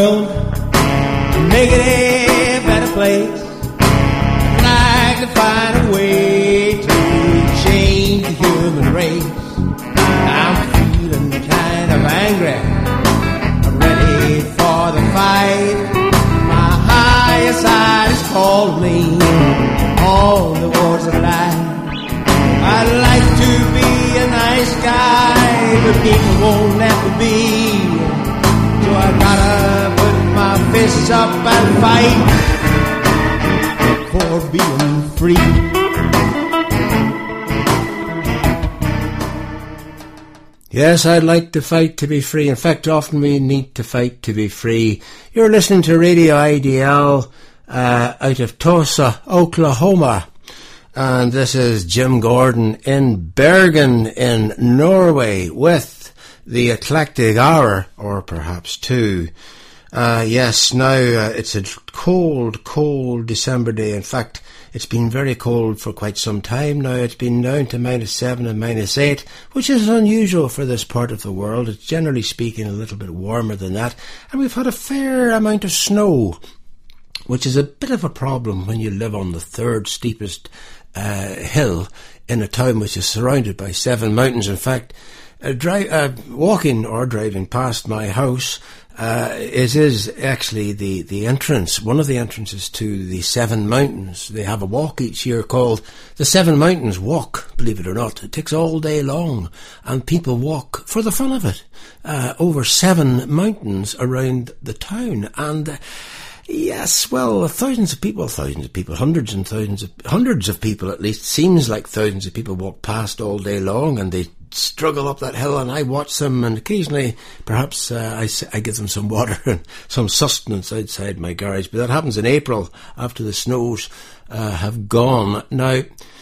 world and make it a better place. I'd like to find a way to change the human race. I'm feeling kind of angry, I'm ready for the fight. My higher side is calling me on the wars of life. I'd like to be a nice guy, but people won't let me be. So I gotta put my fists up and fight for being free. Yes, I'd like to fight to be free. In fact, often we need to fight to be free. You're listening to Radio IDL out of Tulsa, Oklahoma. And this is Jim Gordon in Bergen in Norway with the Eclectic Hour, or perhaps two. Yes, now it's a cold December day. In fact, it's been very cold for quite some time now. It's been down to -7 and -8, which is unusual for this part of the world. It's generally speaking a little bit warmer than that. And we've had a fair amount of snow, which is a bit of a problem when you live on the third steepest hill in a town which is surrounded by 7 mountains. In fact, walking or driving past my house, it is actually the entrance, one of the entrances to the 7 mountains. They have a walk each year called the 7 Mountains Walk, believe it or not. It takes all day long, and people walk for the fun of it over 7 mountains around the town. And yes, well, thousands of people, hundreds of people at least. Seems like thousands of people walk past all day long, and they struggle up that hill, and I watch them, and occasionally perhaps I give them some water and some sustenance outside my garage. But that happens in April after the snows have gone. Now,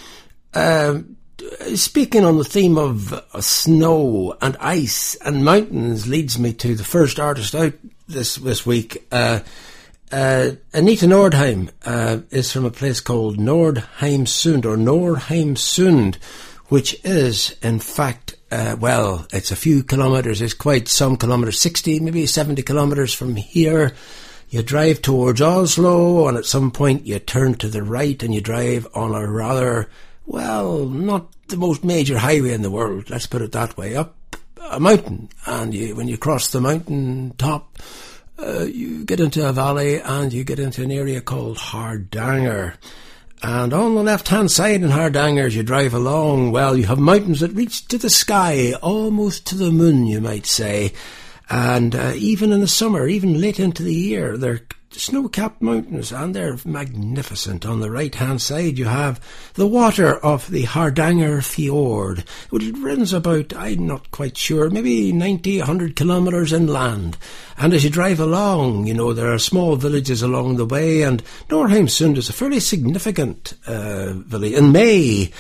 speaking on the theme of snow and ice and mountains leads me to the first artist out this week. Anita Nordheim is from a place called Nordheimsund, which is, in fact, well, it's a few kilometres, it's quite some kilometres, 60, maybe 70 kilometres from here. You drive towards Oslo, and at some point you turn to the right and you drive on a rather, well, not the most major highway in the world, let's put it that way, up a mountain. And when you cross the mountain top, you get into a valley and you get into an area called Hardanger. And on the left-hand side in Hardanger, as you drive along, well, you have mountains that reach to the sky, almost to the moon, you might say. And even in the summer, even late into the year, they're snow-capped mountains, and they're magnificent. On the right-hand side, you have the water of the Hardanger Fjord, which runs about, I'm not quite sure, maybe 90, 100 kilometres inland. And as you drive along, you know, there are small villages along the way, and Nordheimsund is a fairly significant village. In May,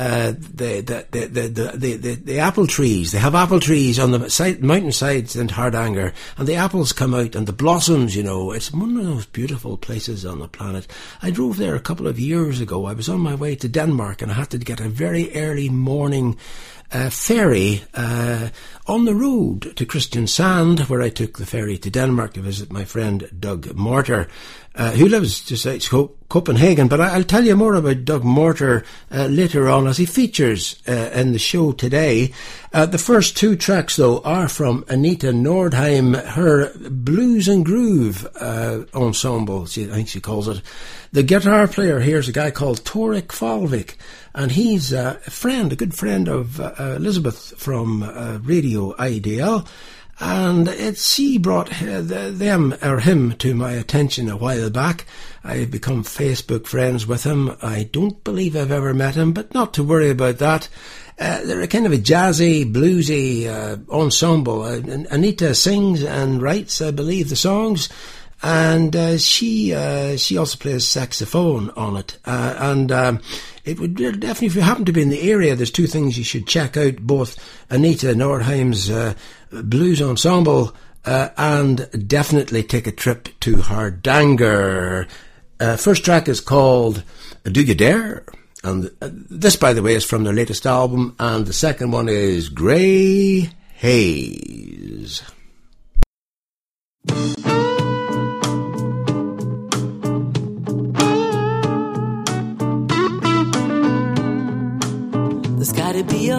the apple trees, they have apple trees on the mountain sides in Hardanger, and the apples come out and the blossoms, you know. It's one of those beautiful places on the planet. I drove there a couple of years ago. I was on my way to Denmark, and I had to get a very early morning ferry on the road to Kristiansand, where I took the ferry to Denmark to visit my friend Doug Morter, who lives just outside Copenhagen. But I'll tell you more about Doug Morter later on, as he features in the show today. The first 2 tracks, though, are from Anita Nordheim, her Blues and Groove ensemble, I think she calls it. The guitar player here is a guy called Torek Falvik, and he's a good friend of Elizabeth from Radio IDL. And she brought him to my attention a while back. I've become Facebook friends with him. I don't believe I've ever met him, but not to worry about that. They're a kind of a jazzy, bluesy ensemble. Anita sings and writes, I believe, the songs. And she also plays saxophone on it. It would definitely, if you happen to be in the area, there's 2 things you should check out: both Anita Nordheim's blues ensemble and definitely take a trip to Hardanger. First track is called Do You Dare? And this, by the way, is from their latest album. And the second one is Grey Haze.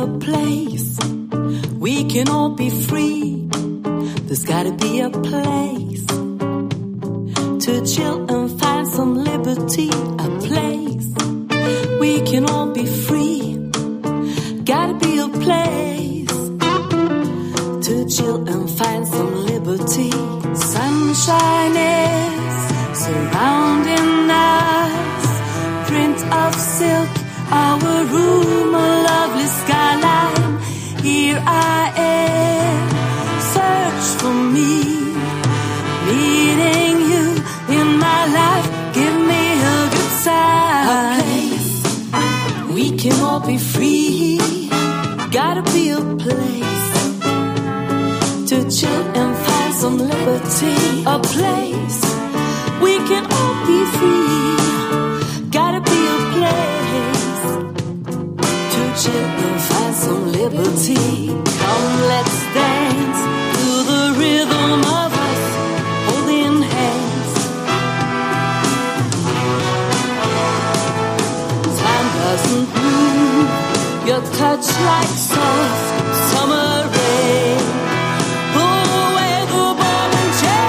a place we can all be free. There's gotta be a place to chill and find some liberty. A place we can all be free. Gotta be a place to chill and find some liberty. Sunshine is surrounding us. Print of silk, our room, a lovely skyline. Here I am, search for me. Needing you in my life, give me a good sign. A place we can all be free. Gotta be a place to chill and find some liberty. A place we can all be free. Gotta be a place to chill and find some liberty. Come, let's dance to the rhythm of us holding hands. Time doesn't move, your touch like soft summer rain. Pull away the ball and chain.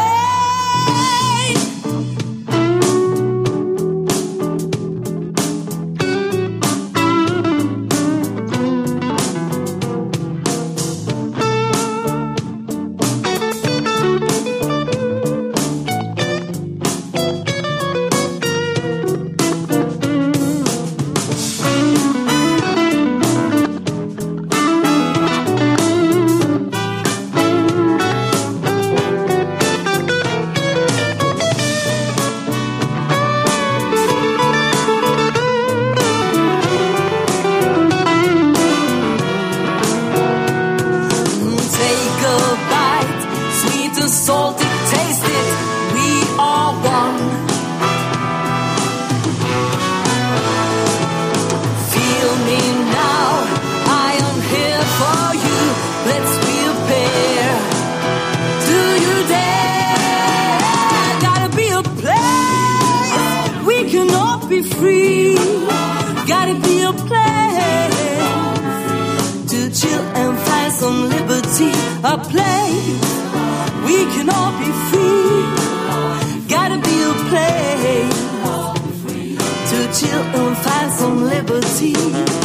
A place we can all be free. Gotta be a place to chill and find some liberty.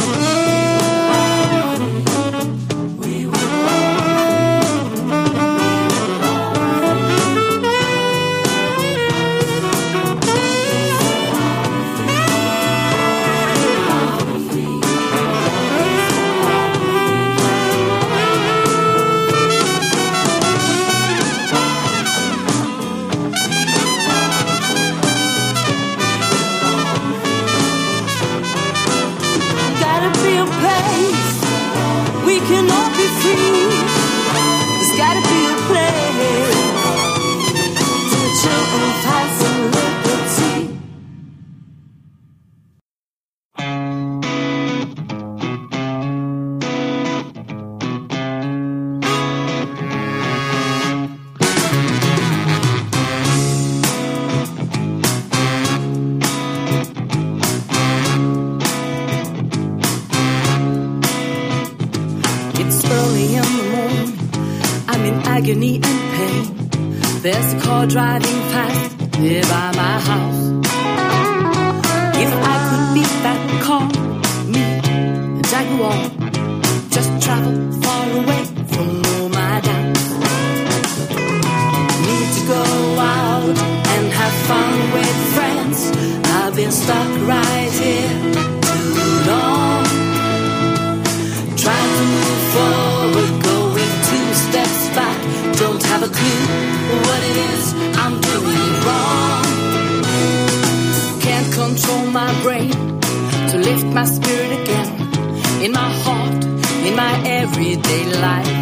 Agony and pain. There's a car driving fast nearby my house. If I could beat that car, me, a Jaguar, just travel far away from all my doubts. Need to go out and have fun with friends. I've been stuck right here too long. Trying to move forward, going 2 steps back. Don't have a clue what it is I'm doing wrong. Can't control my brain to lift my spirit again. In my heart, in my everyday life.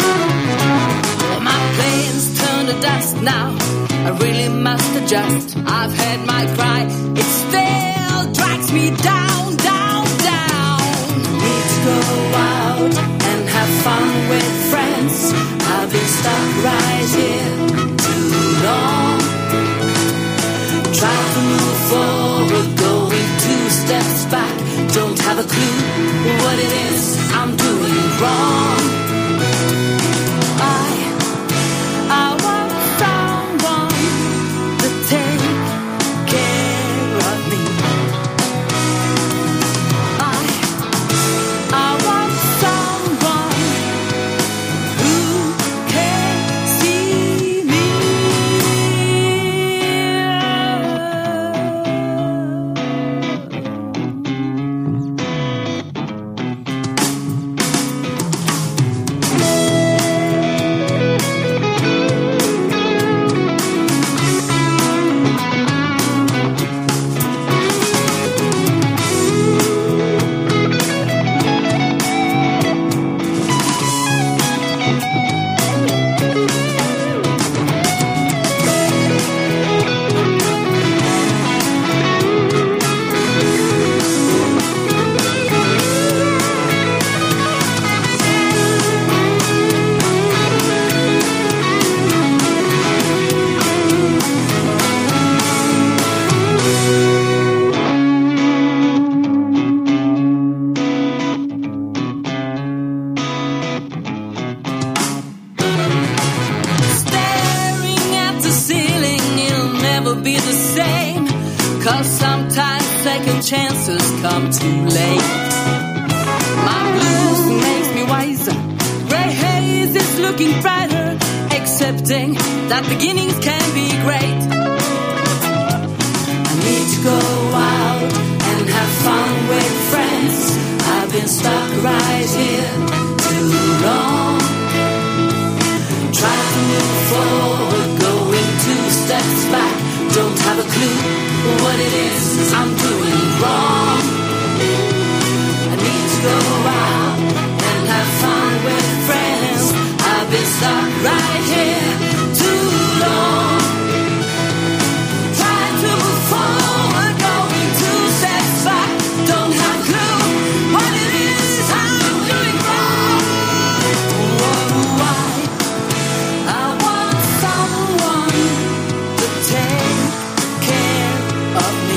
My plans turn to dust now. I really must adjust. I've had my cry. It still drags me down, down, down. Need to go out and have fun with friends. I've been stuck right here too long. Try to move forward, going 2 steps back. Don't have a clue what it is be the same. 'Cause sometimes second chances come too late. My blues makes me wiser. Gray haze is looking brighter, accepting that beginnings can be great. I need to go out and have fun with friends. I've been stuck right here too long. Try to move forward, going 2 steps back. Don't have a clue what it is I'm doing wrong. I need to go out and have fun with friends. I've been stuck right here too long. Try to move forward, going 2 steps back. Don't have a clue what it is I'm doing wrong. Why? I want someone to take care of me.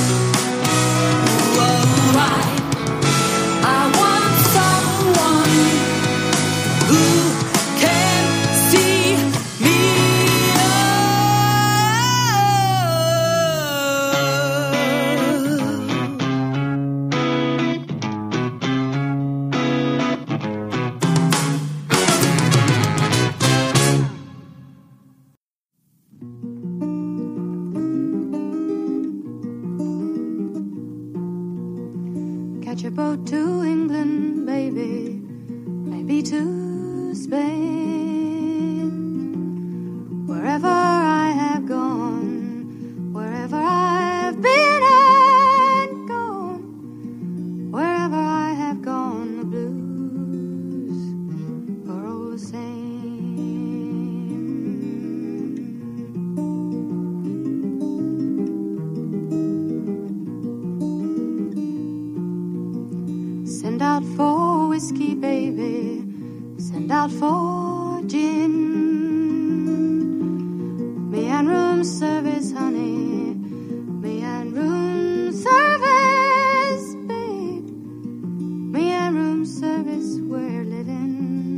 Why? I want someone who can see me. Catch a boat to England, baby, maybe to Spain. Wherever I have gone, wherever I've been and gone, wherever I have gone, the blues are all the same. Send out for whiskey, baby. Send out for gin. Me and room service, honey. Me and room service, babe. Me and room service, we're living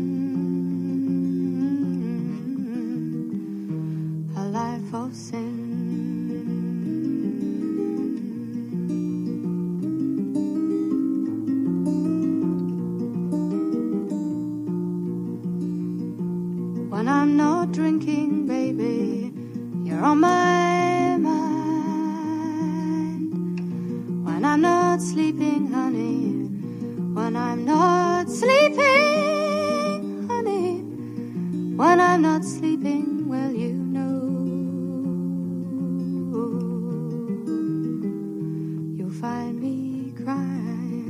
a life of sin. When I'm not drinking, baby, you're on my mind. When I'm not sleeping, honey, when I'm not sleeping, honey, when I'm not sleeping, well, you know, you'll find me crying.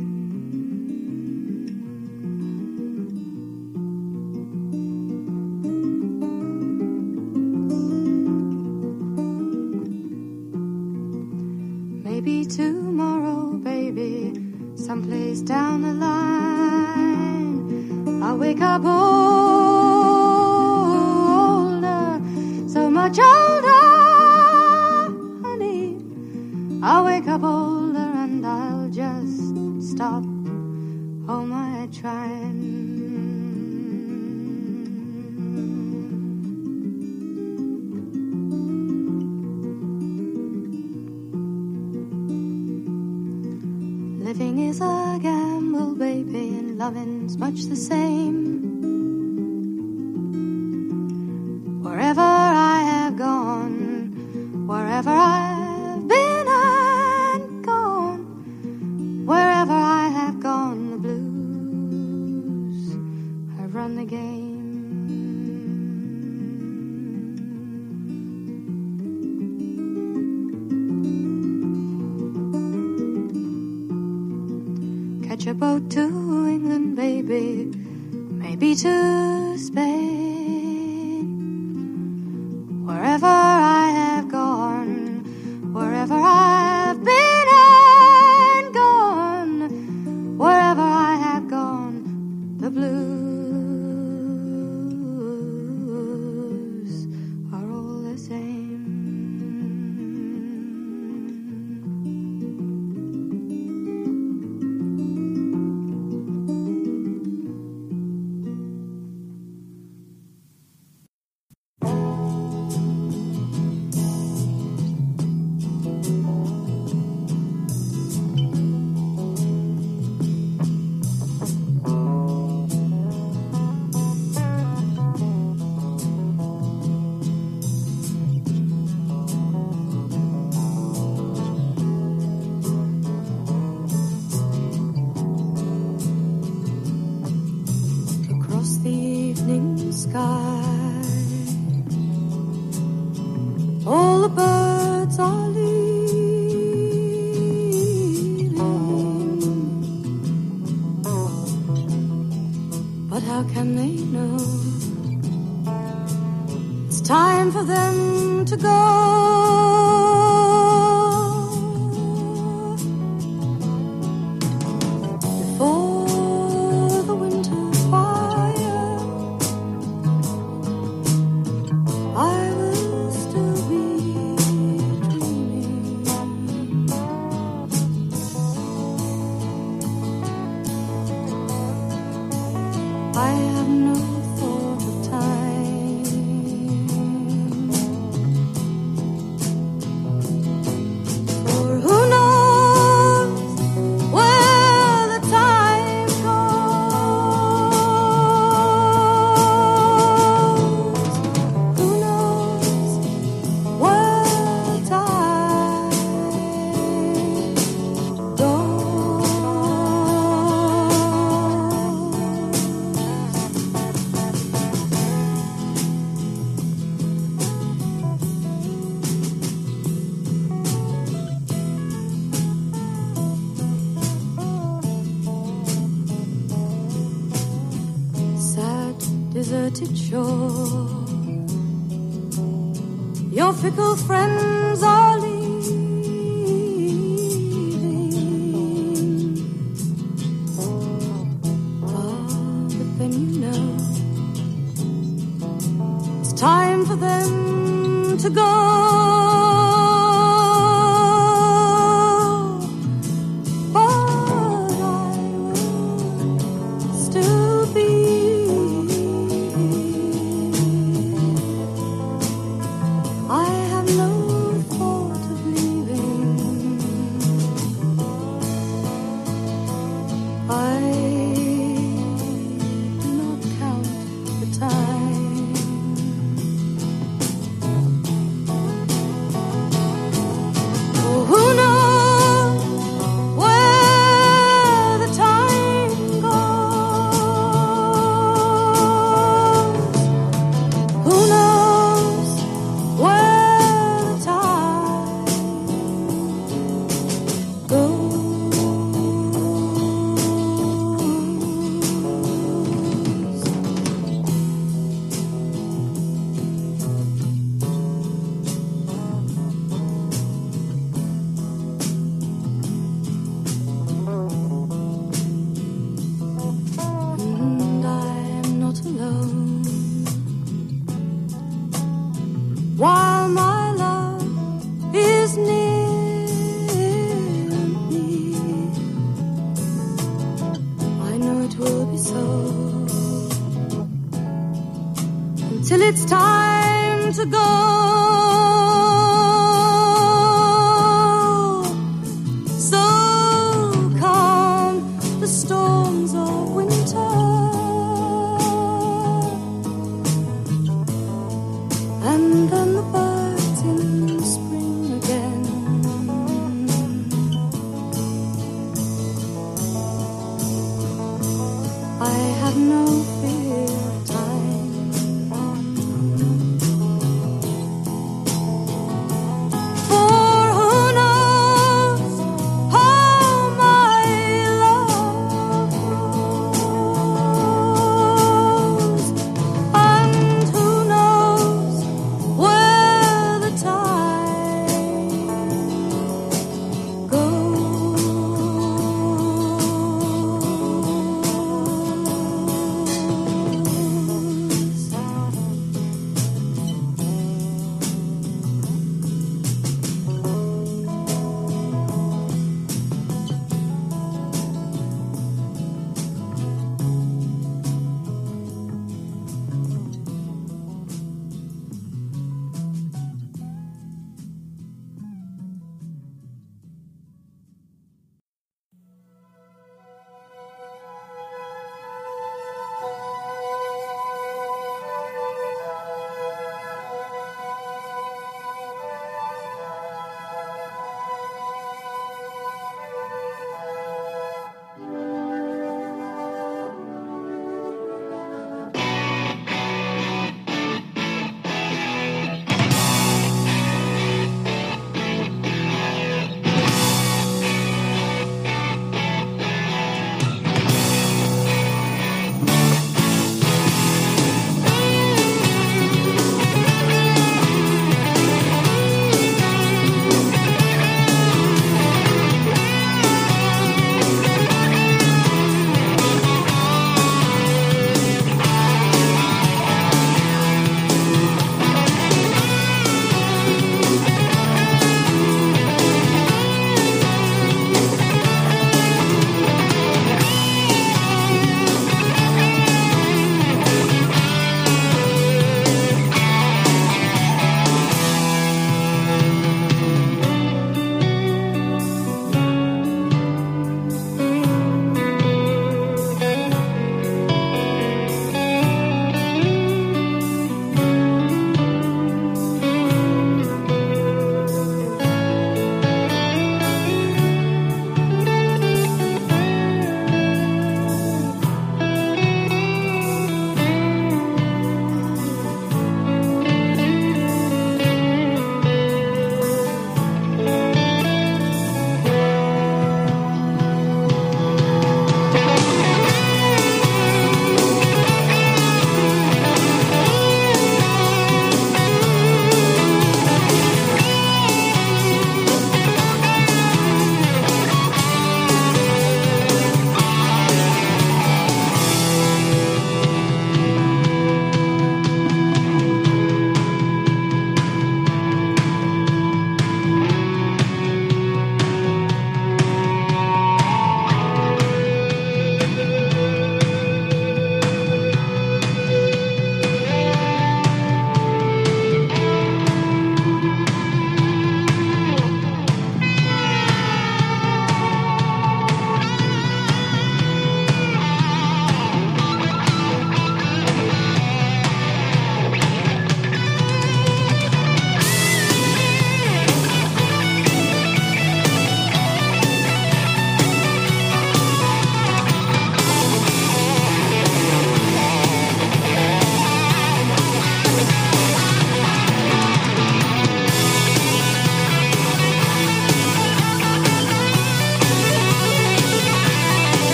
Maybe tomorrow, baby, someplace down the line, I'll wake up older, so much older, honey. I'll wake up older and I'll just stop all my trying. Living is a gamble, baby, and loving's much the same. Wherever I have gone, wherever I've been and gone, wherever I have gone, the blues have run the game. Catch a boat to England, baby, maybe to Spain. Wherever I have gone, wherever I've been and gone, wherever I have gone, the blues are all the same. all the birds are leaving. But how can they know? It's time for them to go. Before the winter's fire, I will still be dreaming. I have no thought of time, for who knows where the time goes? Who knows where the time goes? Sad, deserted shore, your fickle friends are leaving. Ah, but then you know it's time for them to go. But I will still be. I have no thought of leaving. I do not count the time. Oh, who knows where the time goes? Who knows where the time goes? And I am not alone, while my love is near me. I know it will be so until it's time to go. So calm the storms of winter, and then the birds in spring again.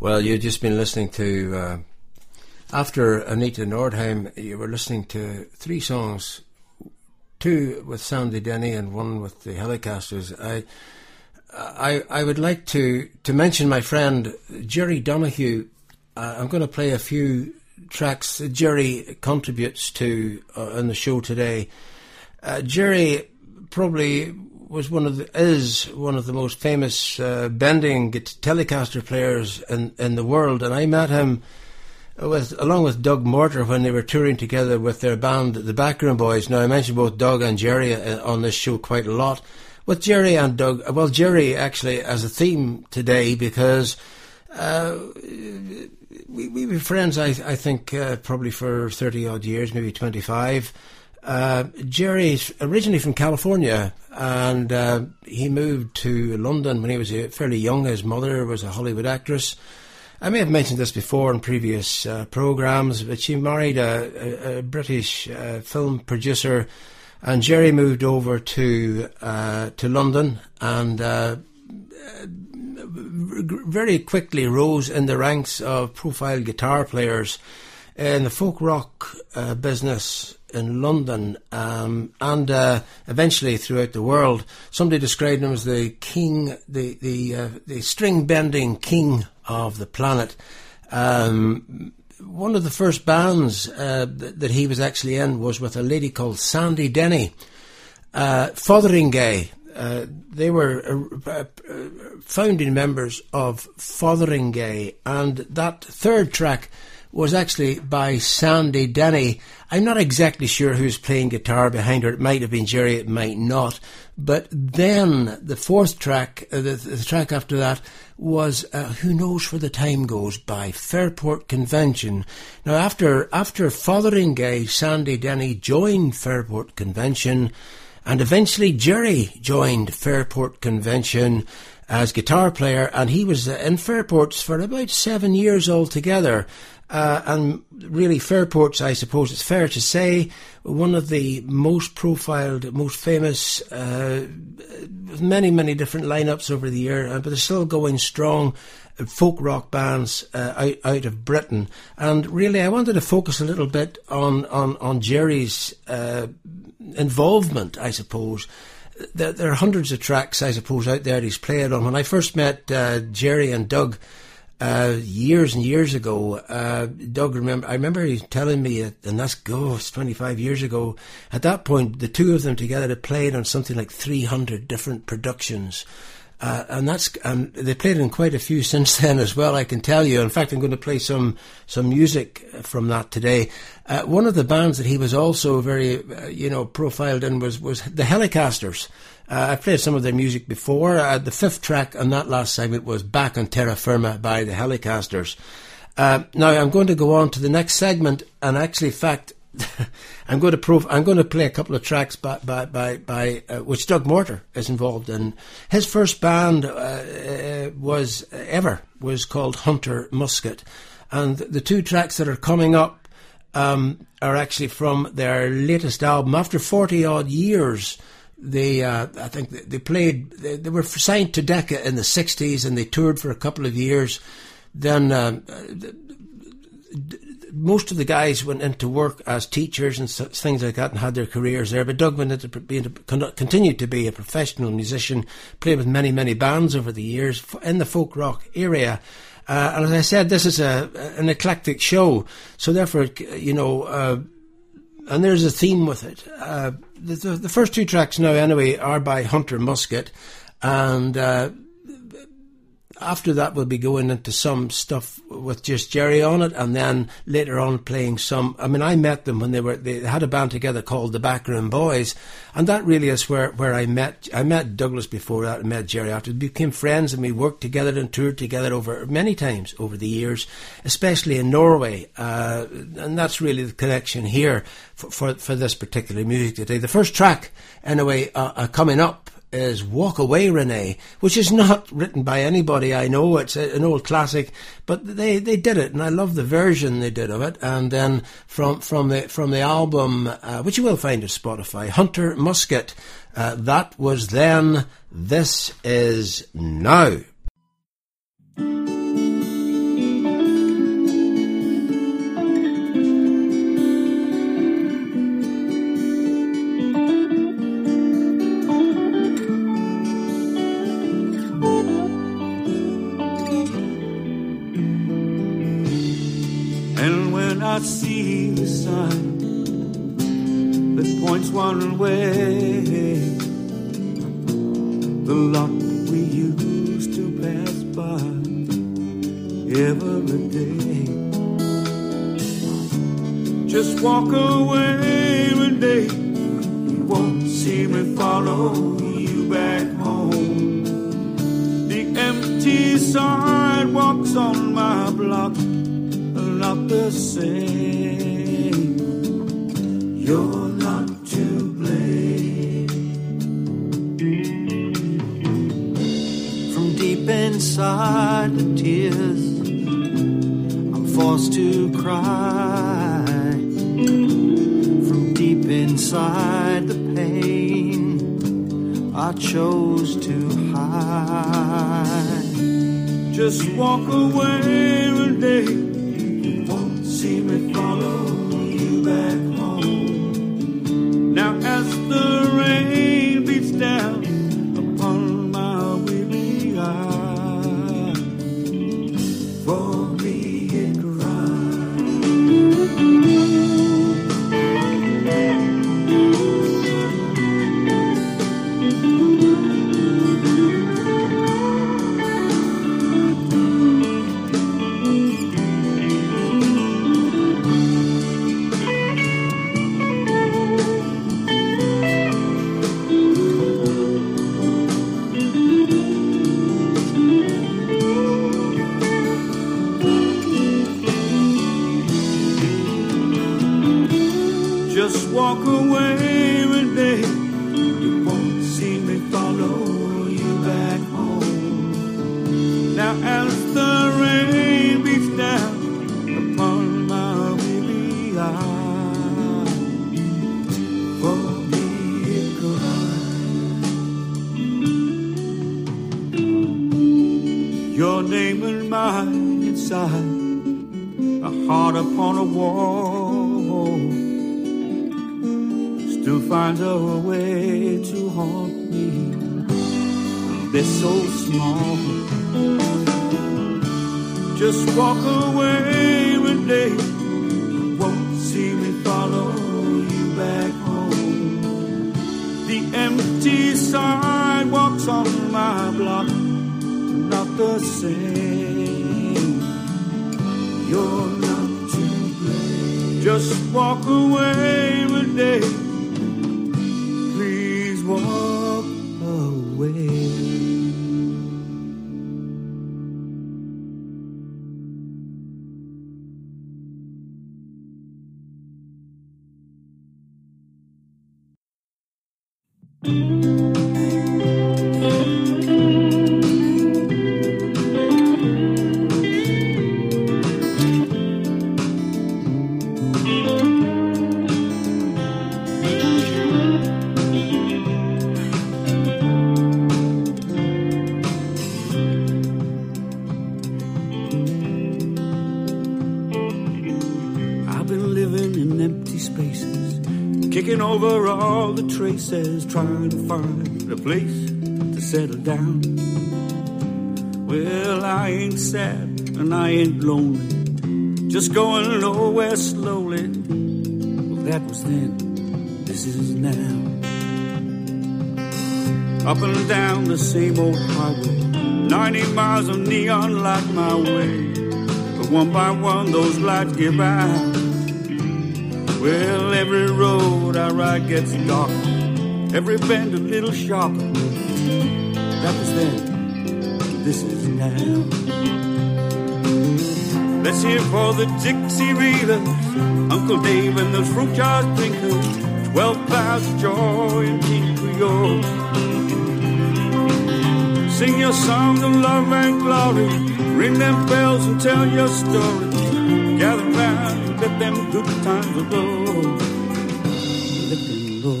Well, you've just been listening to, after Anita Nordheim, you were listening to 3 songs, 2 with Sandy Denny and 1 with the Helicasters. I would like to mention my friend Jerry Donahue. I'm going to play a few tracks that Jerry contributes to on the show today. Jerry probably is one of the most famous bending Telecaster players in the world, and I met him along with Doug Morter when they were touring together with their band, the Backroom Boys. Now, I mentioned both Doug and Jerry on this show quite a lot. With Jerry and Doug, well, Jerry actually as a theme today, because we were friends, I think, probably for 30 odd years, maybe 25. Jerry's originally from California, and he moved to London when he was fairly young. His mother was a Hollywood actress. I may have mentioned this before in previous programs, but she married a British film producer, and Jerry moved over to London, and very quickly rose in the ranks of profile guitar players in the folk rock business in London, and eventually throughout the world. Somebody described him as the king, the string bending king of the planet. One of the first bands that he was actually in was with a lady called Sandy Denny, Fotheringay. They were founding members of Fotheringay, and that 3rd track was actually by Sandy Denny. I'm not exactly sure who's playing guitar behind her. It might have been Jerry, it might not. But then the 4th track, the track after that, was Who Knows Where the Time Goes by Fairport Convention. Now, after Fotheringay, Sandy Denny joined Fairport Convention, and eventually Jerry joined Fairport Convention as guitar player, and he was in Fairport's for about 7 years altogether. And really, Fairport's, I suppose it's fair to say, one of the most profiled, most famous, many, many different lineups over the year, but they're still going strong, folk rock bands out of Britain. And really, I wanted to focus a little bit on Jerry's involvement, I suppose. There are hundreds of tracks, I suppose, out there he's played on. When I first met Jerry and Doug years and years ago, Doug, I remember he telling me, and that's 25 years ago. At that point, the two of them together had played on something like 300 different productions. And they played in quite a few since then as well, I can tell you. In fact, I'm going to play some music from that today. One of the bands that he was also very, profiled in was the Helicasters. I've played some of their music before. The 5th track on that last segment was Back on Terra Firma by the Helicasters. Now I'm going to go on to the next segment, and actually, in fact, I'm going to play a couple of tracks by which Doug Morter is involved in. His first band was called Hunter Musket, and the 2 tracks that are coming up are actually from their latest album. After 40 odd years, I think they played. They were signed to Decca in the 60s, and they toured for a couple of years. Then most of the guys went into work as teachers and things like that and had their careers there. But Doug went into continued to be a professional musician, played with many, many bands over the years in the folk rock area. And as I said, this is an eclectic show. So therefore, and there's a theme with it. The first 2 tracks now, anyway, are by Hunter Musket, and after that we'll be going into some stuff with just Jerry on it, and then later on playing some. I mean, I met them when they had a band together called the Backroom Boys, and that really is where I met Douglas before that, and met Jerry after. We became friends, and we worked together and toured together over many times over the years, especially in Norway, and that's really the connection here for this particular music today. The first track, anyway, coming up is Walk Away Renee, which is not written by anybody I know. It's an old classic, but they did it, and I love the version they did of it. And then from the album, which you will find on Spotify, Hunter Musket, that was then, this is now. I see the sign that points one way, the lot we used to pass by every day. Just walk away one day, you won't see me follow you back home. The empty sidewalks on my block are not the same. You're not to blame. From deep inside the tears I'm forced to cry, from deep inside the pain I chose to hide. Just walk away one day, you won't see me follow you back home. Now as the rain beats down upon my weary eyes, for me it walk away one day, you won't see me follow you back home. Now as the rain beats down upon my weary eyes, for me it cries. Your name and mine inside a heart upon a wall still finds a way to haunt me. They're so small. Just walk away one day, you won't see me follow you back home. The empty sidewalks on my block are not the same. You're not to blame. Just walk away one day, walk away. Over all the traces, trying to find a place to settle down. Well, I ain't sad and I ain't lonely, just going nowhere slowly. Well, that was then, this is now. Up and down the same old highway, 90 miles of neon light my way, but one by one those lights give out. Well, every road I ride gets darker, every bend a little sharper. That was then, this is now. Let's hear for the Dixie Readers, Uncle Dave and the fruit jar drinkers, 12 clouds of joy and King Creole. Sing your songs of love and glory, ring them bells and tell your story. Gather round, let them good times go. Let them go.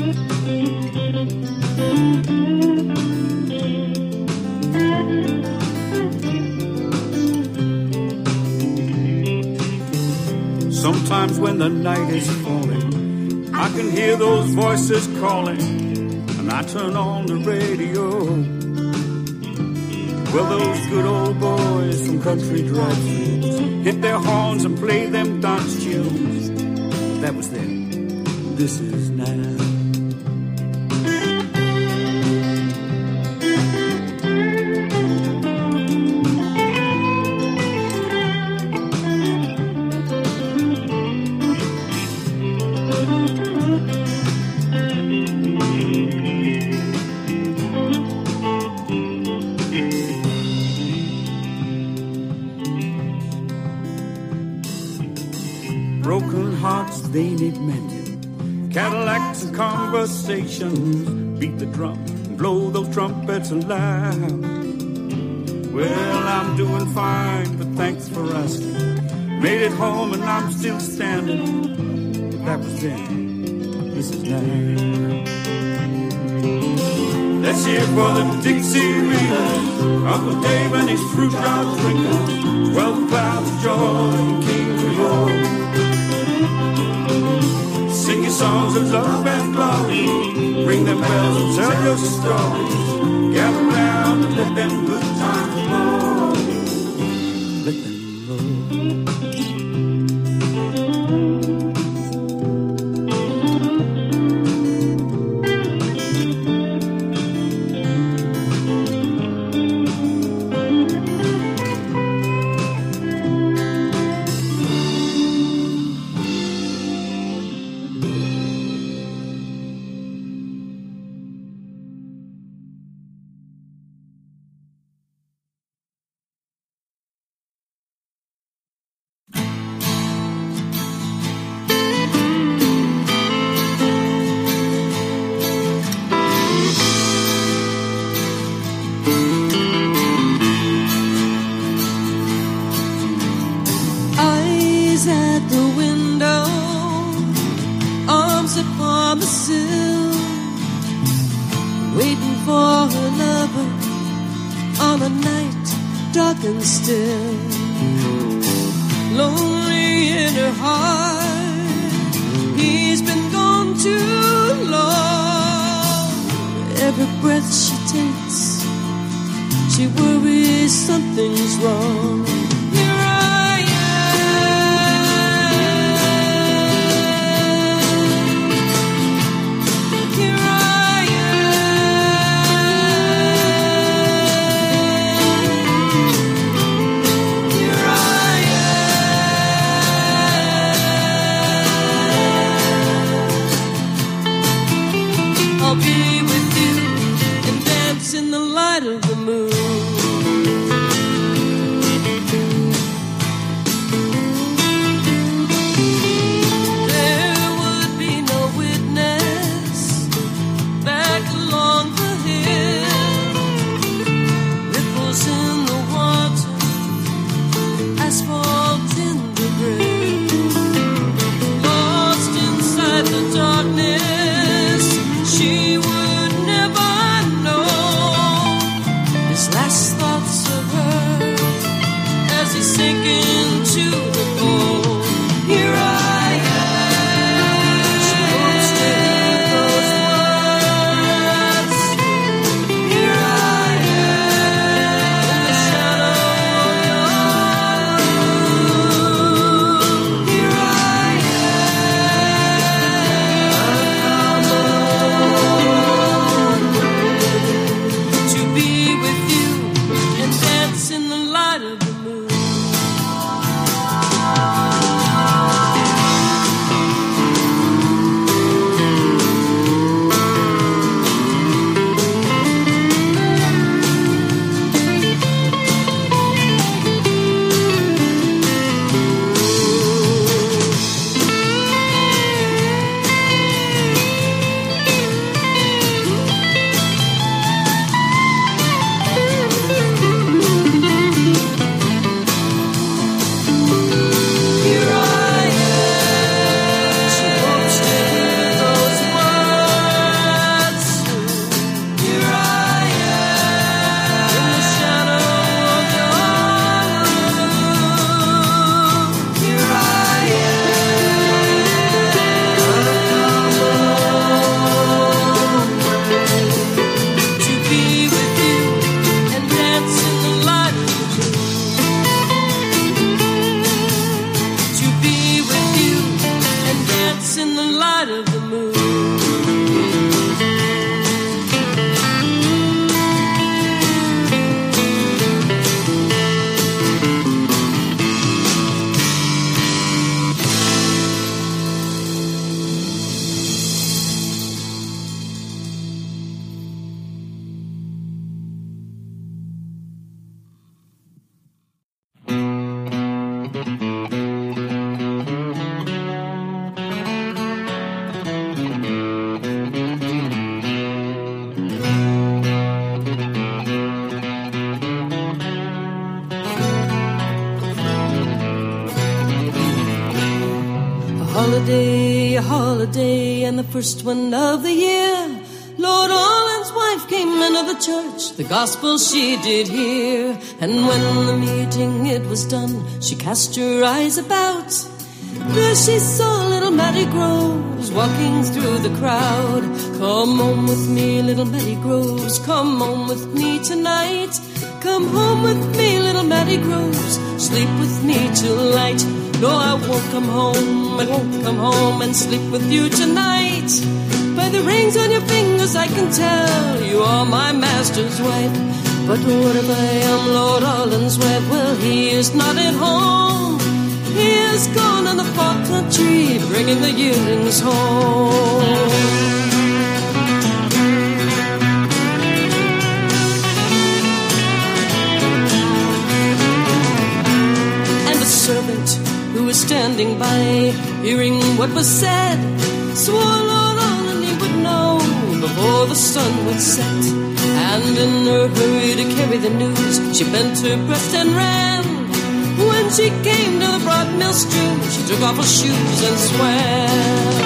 Sometimes when the night is falling, I can hear those voices calling, and I turn on the radio. Well, those good old boys from country drive-throughs hit their horns and play them dance tunes. That was then. This is now. Broken hearts, they need mending. Cadillacs and conversations. Beat the drum and blow those trumpets loud. Well, I'm doing fine, but thanks for asking. Made it home and I'm still standing. That was then. This is now. Let's hear for the Dixie Ringers, Uncle Dave and his fruit jar drinkers, 12 clouds of joy in King Creole. Sing your songs of love and glory, ring them bells and tell your stories. Gather round and let them good times roll. Let them roll. And still lonely in her heart, he's been gone too long. Every breath she takes, she worries something's wrong. Here I am, here I I'll be with you and dance in the light of the moon. There would be no witness back along the hill. Ripples in the water, asphalt in the grill. Lost inside the darkness, she would never know his last thoughts of her as he sank into the cold. Here I am, she won't stay those words. Here I am, in the shadow of your room. Here I am, to be with you and dance in the light of the moon. holiday, a holiday, and the first one of the year. Lord Orland's wife came into the church, the gospel she did hear. And when the meeting it was done, she cast her eyes about. There she saw little Mattie Groves walking through the crowd. Come home with me, little Mattie Groves, come home with me tonight. Come home with me, little Mattie Groves, sleep with me till light. No, I won't come home, I won't come home and sleep with you tonight. By the rings on your fingers I can tell you are my master's wife. But what if I am Lord Orland's wife? Well, he is not at home. He is gone in the far country, bringing the yearlings home. And the servant who was standing by, hearing what was said, swore Lord Orland he would know before the sun would set. And in her hurry to carry the news, she bent her breast and ran. When she came to the broad mill stream, she took off her shoes and swam.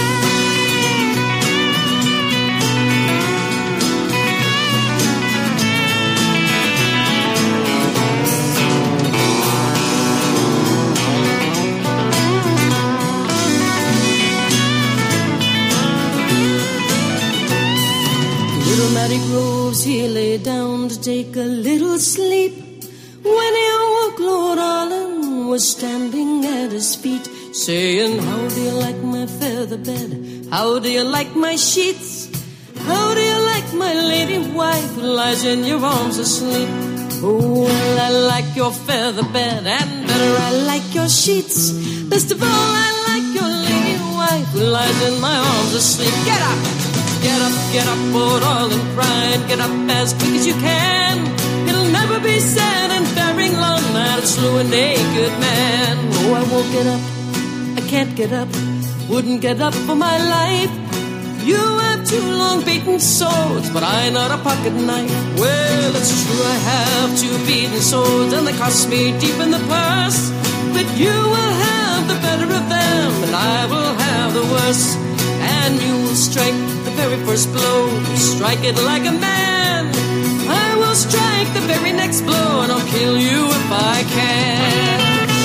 Little Mattie Groves, he lay down to take a little sleep. When he awoke, Lord Orland was standing at his feet, saying, how do you like my feather bed? How do you like my sheets? How do you like my lady wife who lies in your arms asleep? Oh, well, I like your feather bed, and better I like your sheets. Best of all, I like your lady wife who lies in my arms asleep. Get up! Get up, get up, Lord Orland cried. Get up as quick as you can. It'll never be said in Farrington that it slew a naked man. Oh, I won't get up, I can't get up, wouldn't get up for my life. You have two long beaten swords, but I not a pocket knife. Well, it's true I have two beaten swords, and they cost me deep in the purse. But you will have the better of them, and I will have the worse. And you will strike the very first blow, strike it like a man. I will strike the very next blow, and I'll kill you if I can.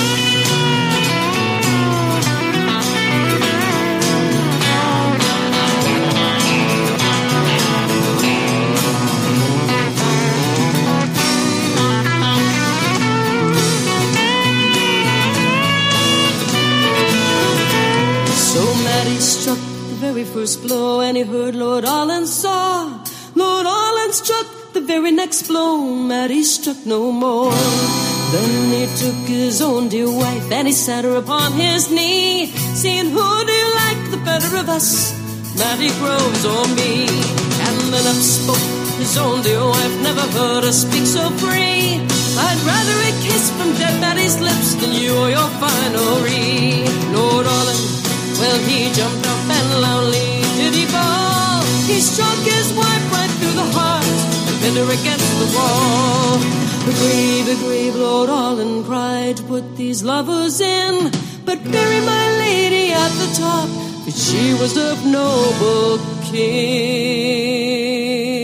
So Mattie struck the very first blow, and he heard Lord Orland saw. Lord Orland struck the very next blow, Mattie struck no more. Then he took his own dear wife, and he sat her upon his knee, saying, who do you like the better of us, Mattie Groves or me? And then up spoke his own dear wife, never heard her speak so free. I'd rather a kiss from dead Mattie's lips than you or your finery. Lord Orland, well, he jumped up and loudly did he bawl. He struck his wife right through the heart and pinned her against the wall. The grave, Lord Orland cried, to put these lovers in, but bury my lady at the top, for she was of noble kin.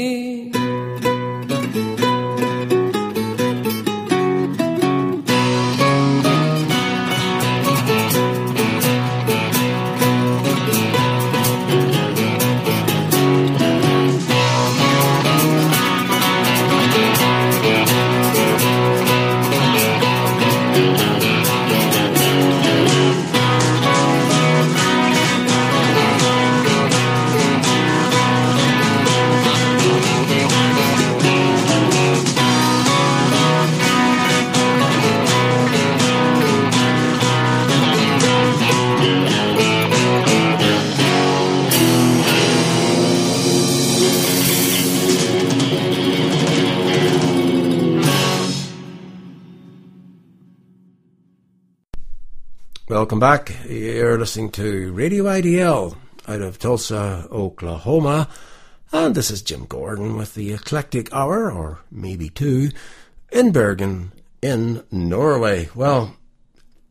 Welcome back. You're listening to Radio IDL out of Tulsa, Oklahoma. And this is Jim Gordon with the Eclectic Hour, or maybe two, in Bergen, in Norway. Well,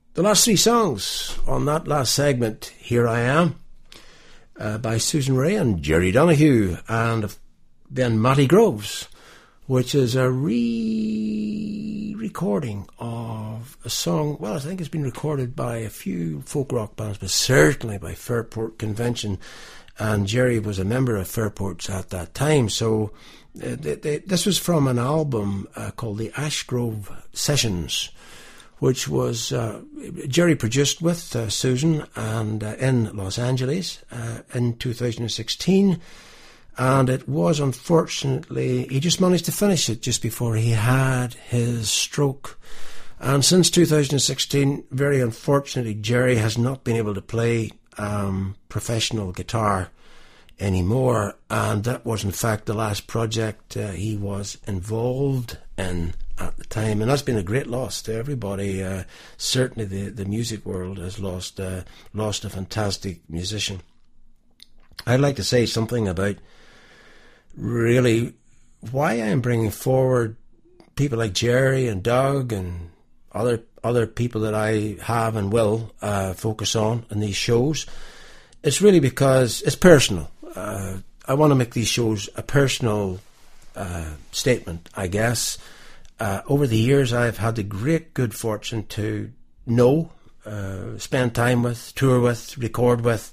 The last three songs on that last segment, Here I Am, by Susan Rae and Jerry Donahue, and then Matty Groves, which is a re-recording of a song, well, I think it's been recorded by a few folk rock bands, but certainly by Fairport Convention, and Jerry was a member of Fairport's at that time, so this was from an album called the Ashgrove Sessions, which was Jerry produced with Susan and in Los Angeles in 2016, and it was, unfortunately, he just managed to finish it just before he had his stroke. And since 2016, very unfortunately, Jerry has not been able to play professional guitar anymore, and that was in fact the last project he was involved in at the time, and that's been a great loss to everybody. Certainly the music world has lost a fantastic musician. I'd like to say something about really why I'm bringing forward people like Jerry and Doug and other people that I have and will focus on in these shows. It's really because it's personal. I want to make these shows a personal statement, I guess. Over the years, I've had the great good fortune to know, spend time with, tour with, record with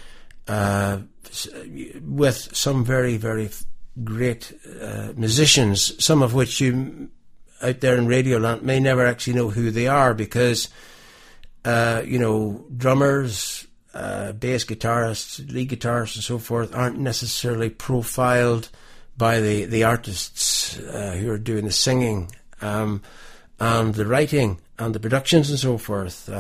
some very, very great musicians, some of which you out there in Radioland may never actually know who they are, because, drummers, bass guitarists, lead guitarists and so forth aren't necessarily profiled by the artists who are doing the singing and the writing and the productions and so forth.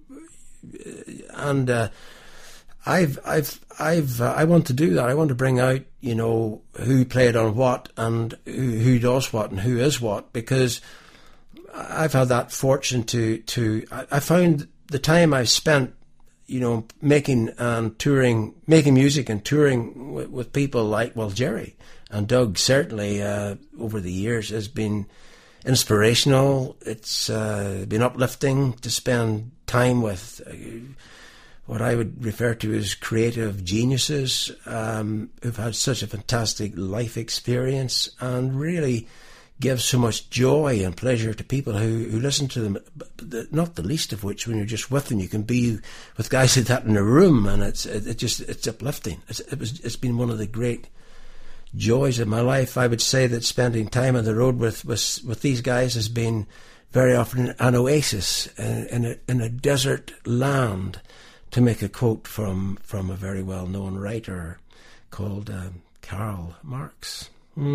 I want to do that. I want to bring out, who played on what and who does what and who is what, because I've had that fortune to I found the time I've spent, making music and touring with people like, well, Jerry and Doug certainly over the years has been inspirational. It's been uplifting to spend time with what I would refer to as creative geniuses who've had such a fantastic life experience and really give so much joy and pleasure to people who listen to them, not the least of which, when you're just with them, you can be with guys like that in a room, and it's uplifting. It's been one of the great joys of my life. I would say that spending time on the road with these guys has been very often an oasis in a desert land, to make a quote from a very well-known writer called Karl Marx.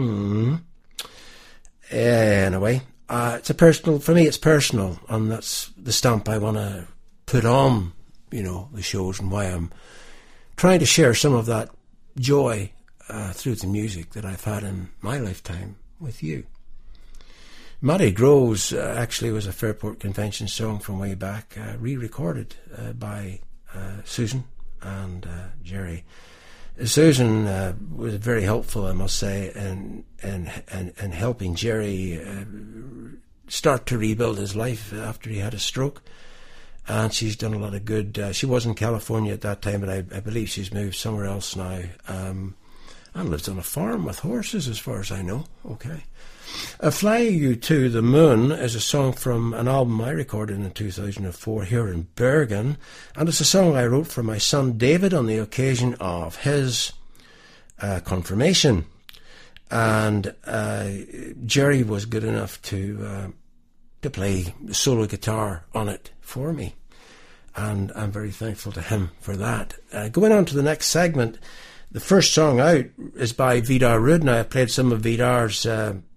Anyway, for me it's personal, and that's the stamp I want to put on, the shows, and why I'm trying to share some of that joy through the music that I've had in my lifetime with you. Matty Groves actually was a Fairport Convention song from way back, re-recorded by Susan and Jerry. Susan was very helpful, I must say, in helping Jerry start to rebuild his life after he had a stroke, and she's done a lot of good. She was in California at that time, but I believe she's moved somewhere else now, and lives on a farm with horses, as far as I know. Okay. Fly You to the Moon is a song from an album I recorded in 2004 here in Bergen, and it's a song I wrote for my son David on the occasion of his confirmation, and Jerry was good enough to play solo guitar on it for me, and I'm very thankful to him for that. Going on to the next segment, the first song out is by Vidar Ruud. Now, I played some of Vidar's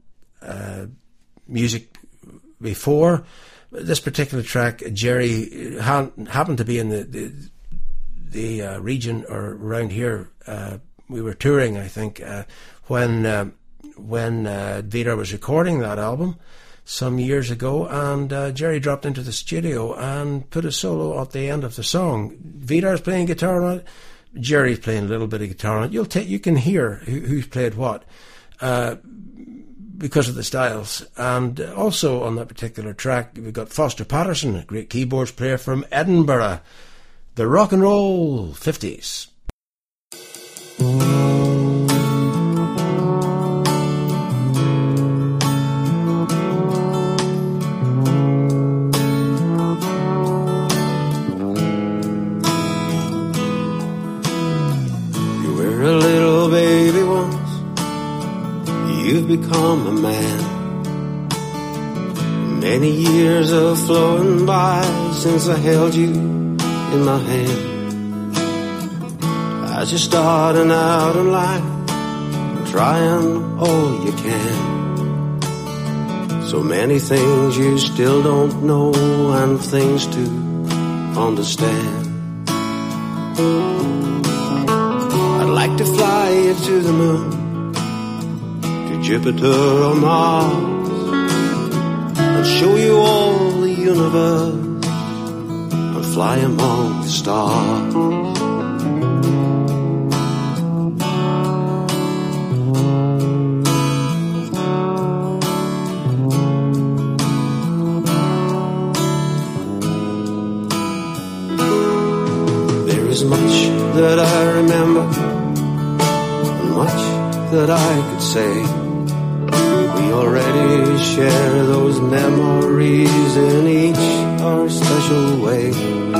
music before. This particular track, Jerry happened to be in the region or around here. We were touring, I think, when Vidar was recording that album some years ago, and Jerry dropped into the studio and put a solo at the end of the song. Vidar's playing guitar on it, Jerry's playing a little bit of guitar on it. You can hear who's played what. because of the styles. And also on that particular track, we've got Foster Patterson, a great keyboards player from Edinburgh. The Rock and Roll 50s. You were a little baby once, you've become a man. Many years have flown by since I held you in my hand. As you're starting out in life, trying all you can. So many things you still don't know and things to understand. I'd like to fly you to the moon, to Jupiter or Mars, and show you all the universe and fly among the stars. Much that I remember, and much that I could say. We already share those memories in each our special way.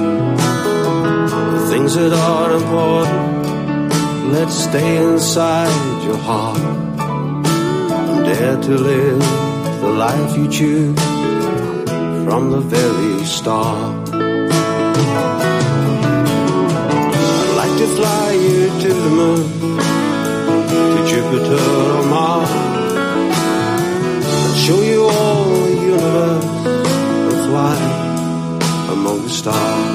The things that are important, let's stay inside your heart, and dare to live the life you choose from the very start. To fly you to the moon, to Jupiter or Mars, and show you all the universe and fly among the stars.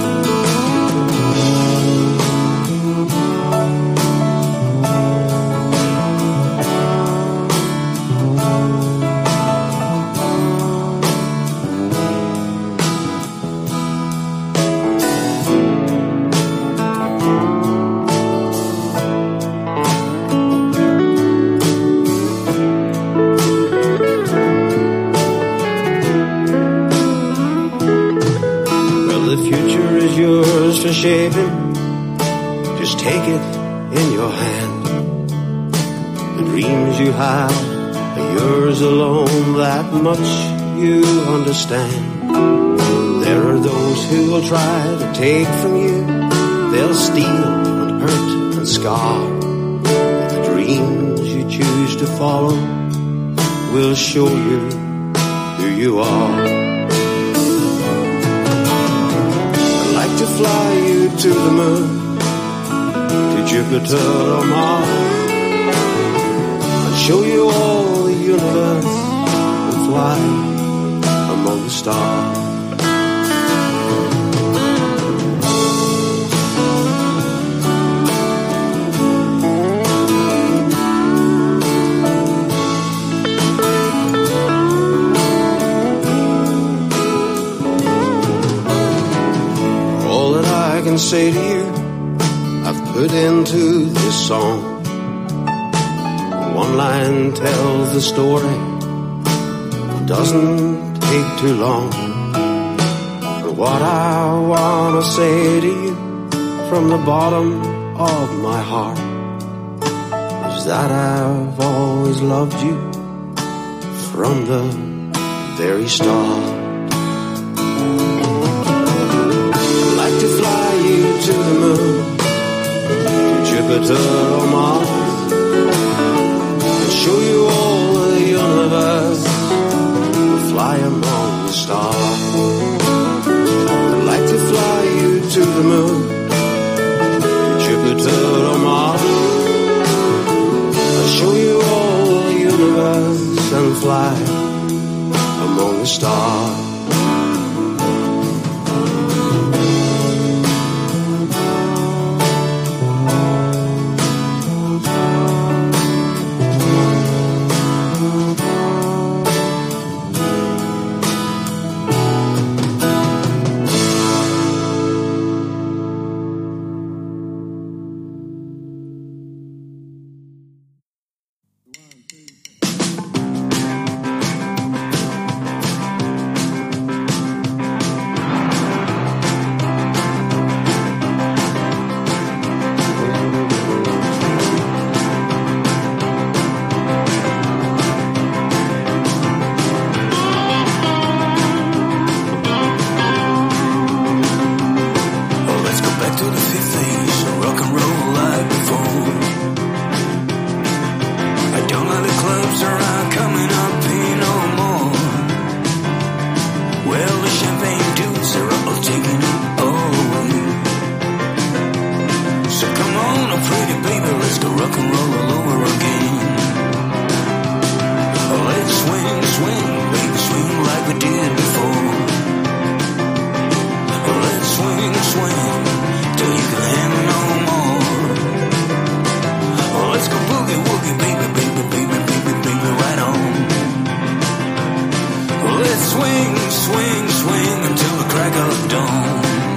For shaping, just take it in your hand. The dreams you have are yours alone, that much you understand. There are those who will try to take from you, they'll steal and hurt and scar. But the dreams you choose to follow will show you who you are. To fly you to the moon, to Jupiter or Mars, and show you all the universe and fly among the stars. I can say to you, I've put into this song. One line tells the story, it doesn't take too long. But what I want to say to you from the bottom of my heart is that I've always loved you from the very start. To fly you to the moon, to Jupiter or Mars, and show you all the universe, and fly among the stars. I'd like to fly you to the moon, to Jupiter or Mars, and show you all the universe, and fly among the stars. rock and roll all over again. Let's swing, swing, baby, swing like we did before. Let's swing, swing, till you can handle no more. Let's go boogie, woogie, baby, baby, baby, baby, baby, right on. Let's swing, swing, swing until the crack of dawn.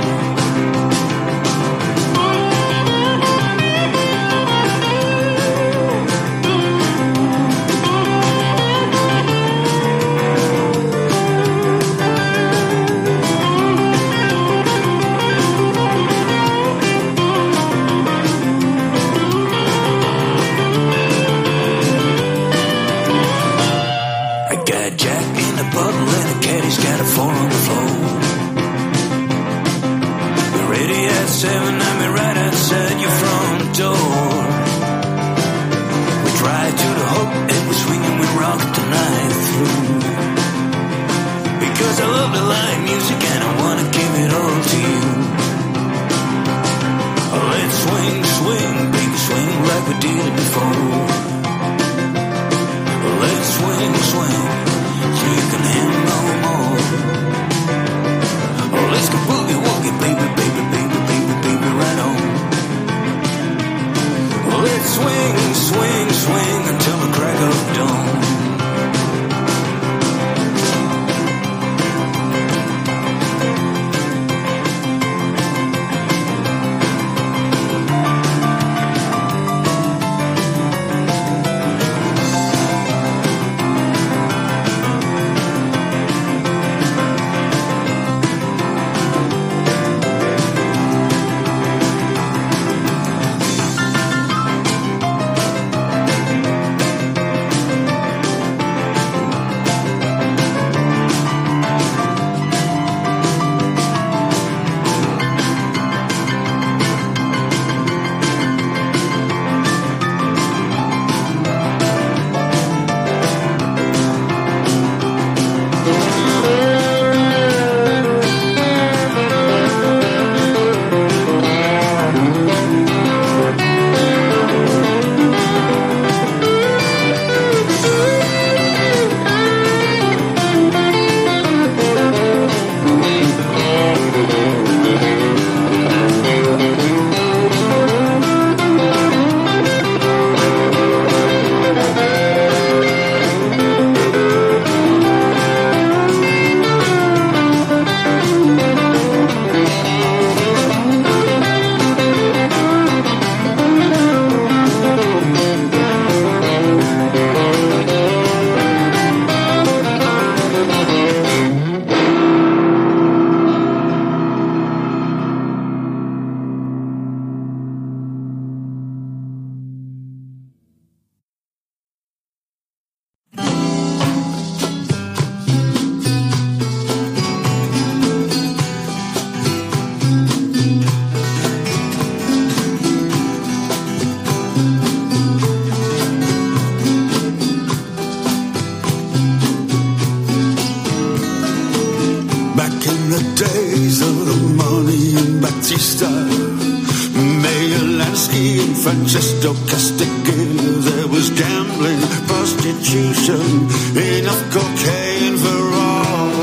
Francesco Castiglione, there was gambling, prostitution, enough cocaine for all.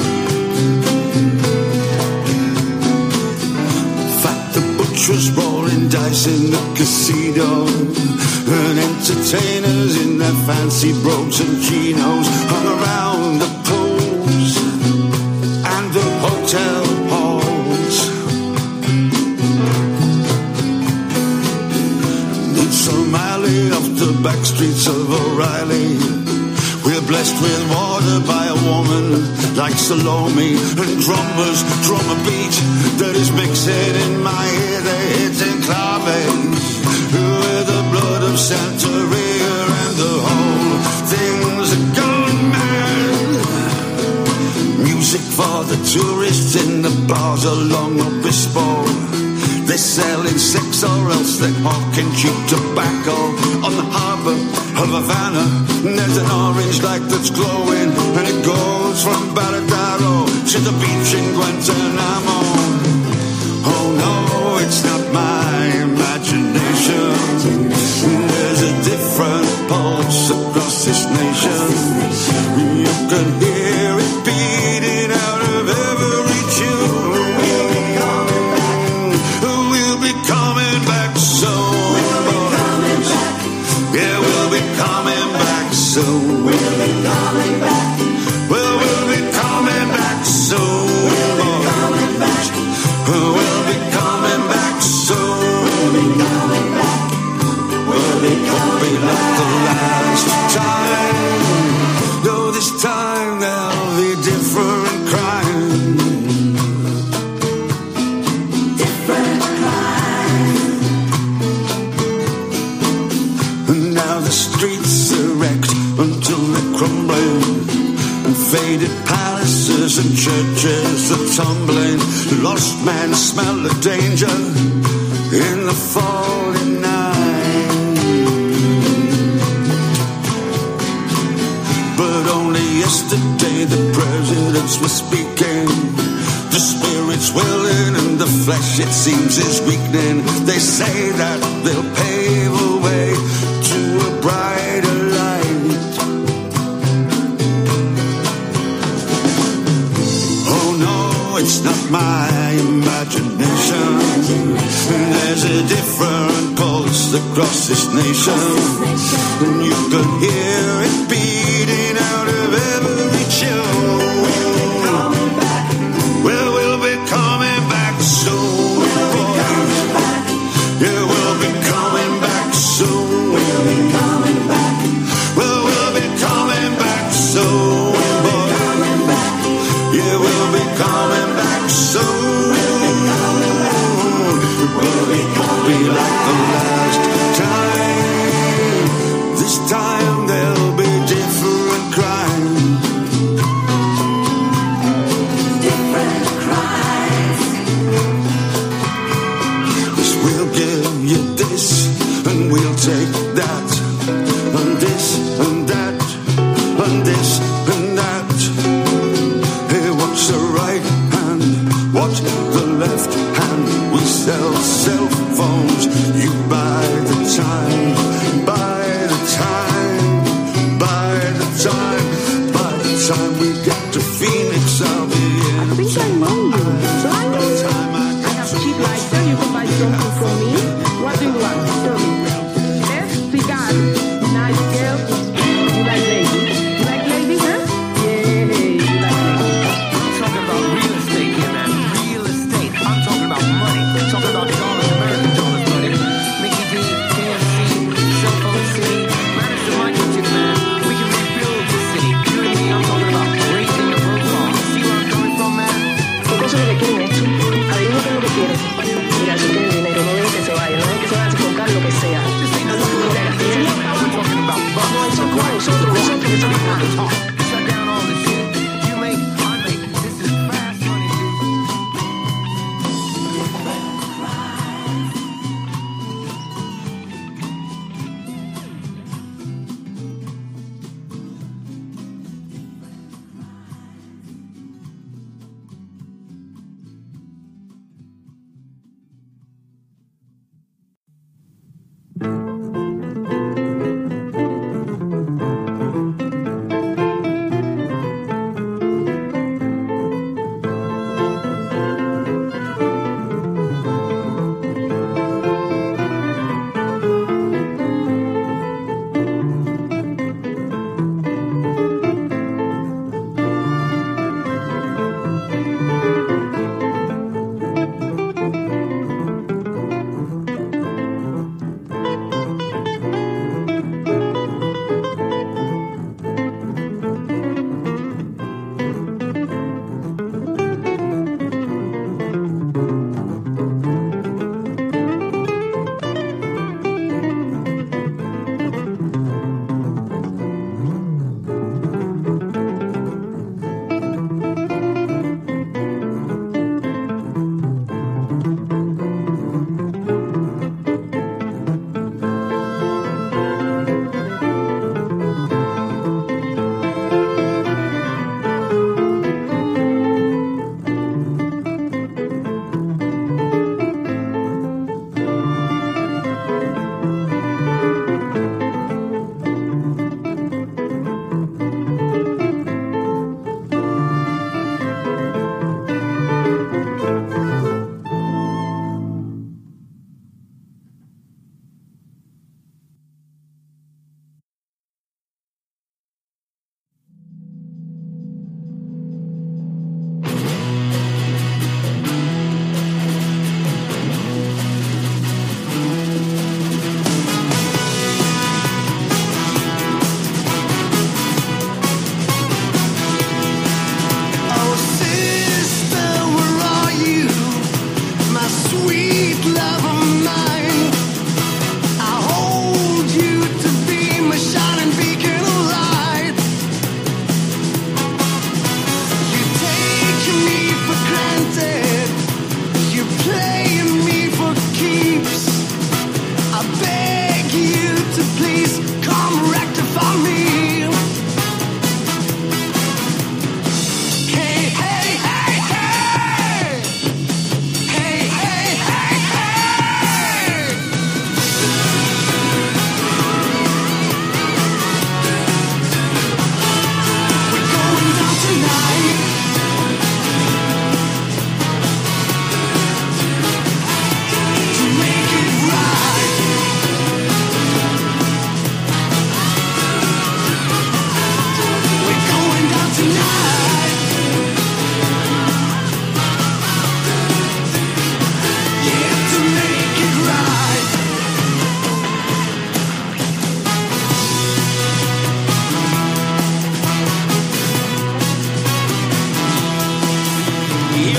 Fact, the butchers rolling dice in the casino, and entertainers in their fancy brogues and chinos hung around the pools and the hotel halls. Somalia off the back streets of O'Reilly, we're blessed with water by a woman like Salome, and drummers drum a beat that is mixing in my ear. They hit in claves with the blood of Santeria, and the whole thing's gone mad. Music for the tourists in the bars along Obispo. They're selling sex or else they're hawking cheap tobacco. On the harbour of Havana, there's an orange light that's glowing, and it goes from Baradaro to the beach in Guantanamo. Oh no, it's not my imagination. There's a different pulse across this nation. You can hear it beating out of every tune. We'll be coming back soon. Yeah, we'll be coming back soon. We'll be coming back. Well, we'll be coming back soon. We'll be coming back. We'll be coming back soon. We'll be coming back. Well, it won't be like the last time. No, this time there'll be different crime. Different crime. And now the streets are wrecked until they're crumbling. And faded palaces and churches are tumbling. Lost men smell the danger in the falling night. But only yesterday the presidents were speaking. The spirit's willing and the flesh, it seems, is weakening. They say that they'll pave a way to a brighter light. Oh no, it's not my imagination. There's a different pulse across this nation. And you can hear it beating out of every tune. Well, we'll be coming back soon. Yeah, we'll be coming back soon. We'll be coming back. Well, we'll be coming back soon. Yeah, we'll be coming back soon. We'll be like the last time. This time there'll be different crime. Different crimes. 'Cause we'll give you this and we'll take that, and this and that, and this and that. Hey, what's the right hand? What's the left hand? We sell cell phones. You buy the time. Buy the time. Buy the time. By the time we get to Phoenix, I'll be in. I think I know you. So I know you. I have cheap lighter. You can buy something from me. What do you want? Tell me. Yes, cigar. Nice girl. You like ladies? You like ladies, huh? Yeah, you like ladies. I'm talking about real estate here, man. Real estate. I'm talking about money. I'm talking about dollars, American dollars, buddy. Mickey D, KFC, Cell Phone City. Manage the microchip, man. We can rebuild the city. You and me, I'm talking about raising the profile. See where I'm coming from, man? So go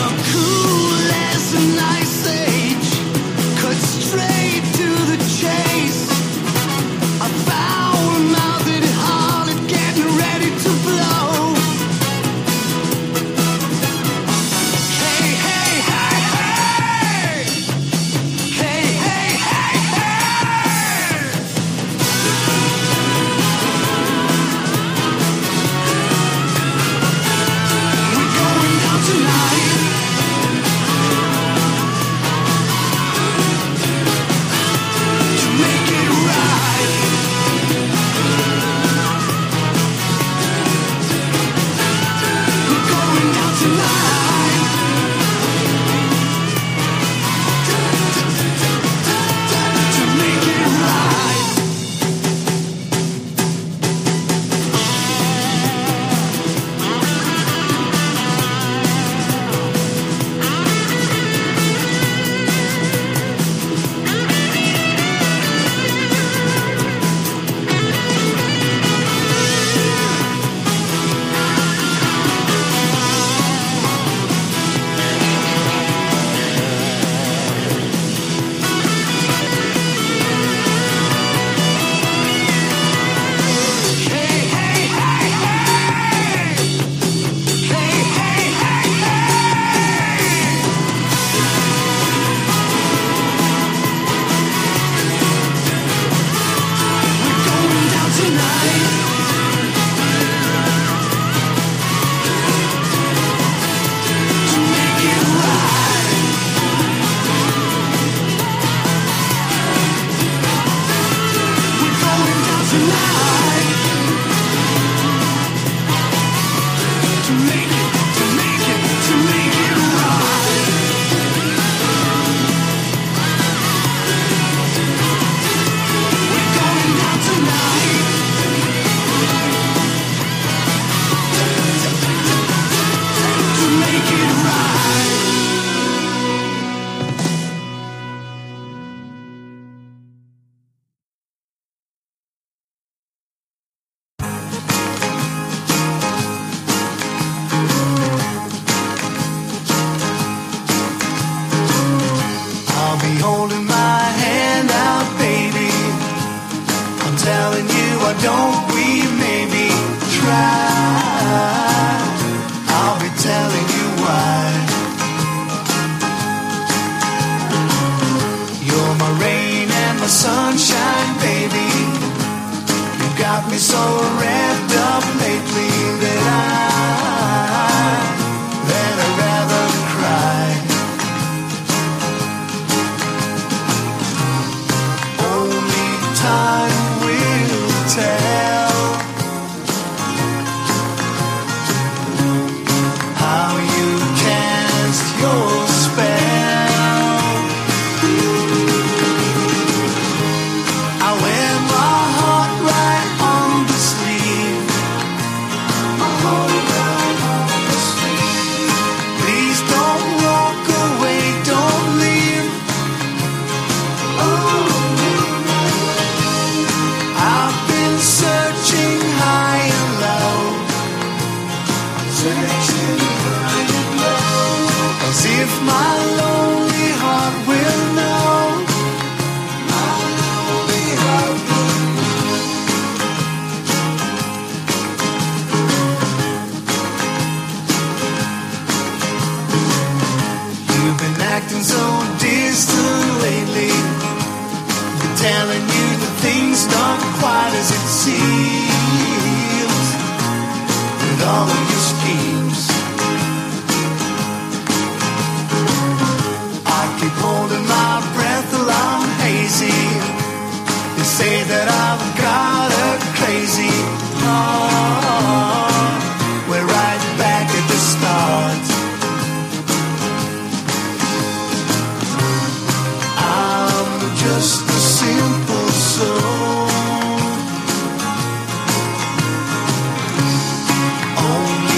Only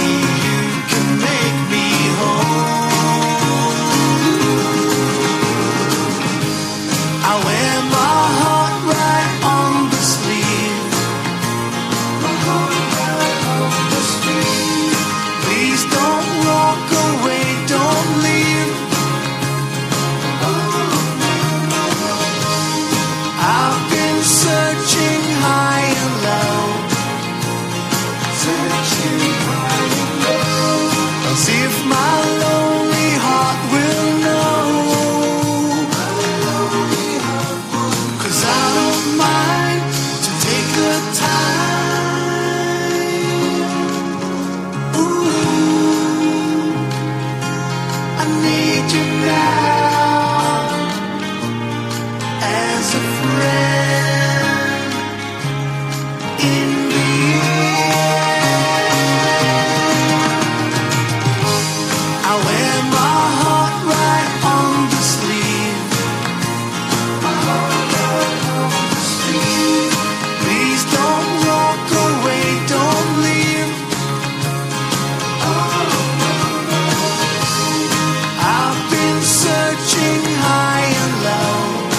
I need you now as a friend in the end. I wear my heart right on the sleeve. My heart right on the sleeve. Please don't walk away, don't leave. I've been searching high and low,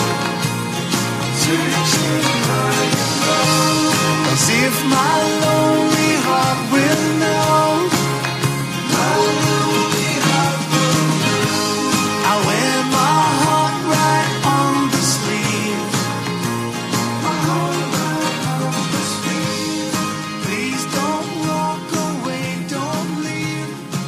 searching high and low, as if my lonely heart will know. My lonely heart will know. I wear my heart right on the sleeve. My heart right on the sleeve. Please don't walk away, don't leave.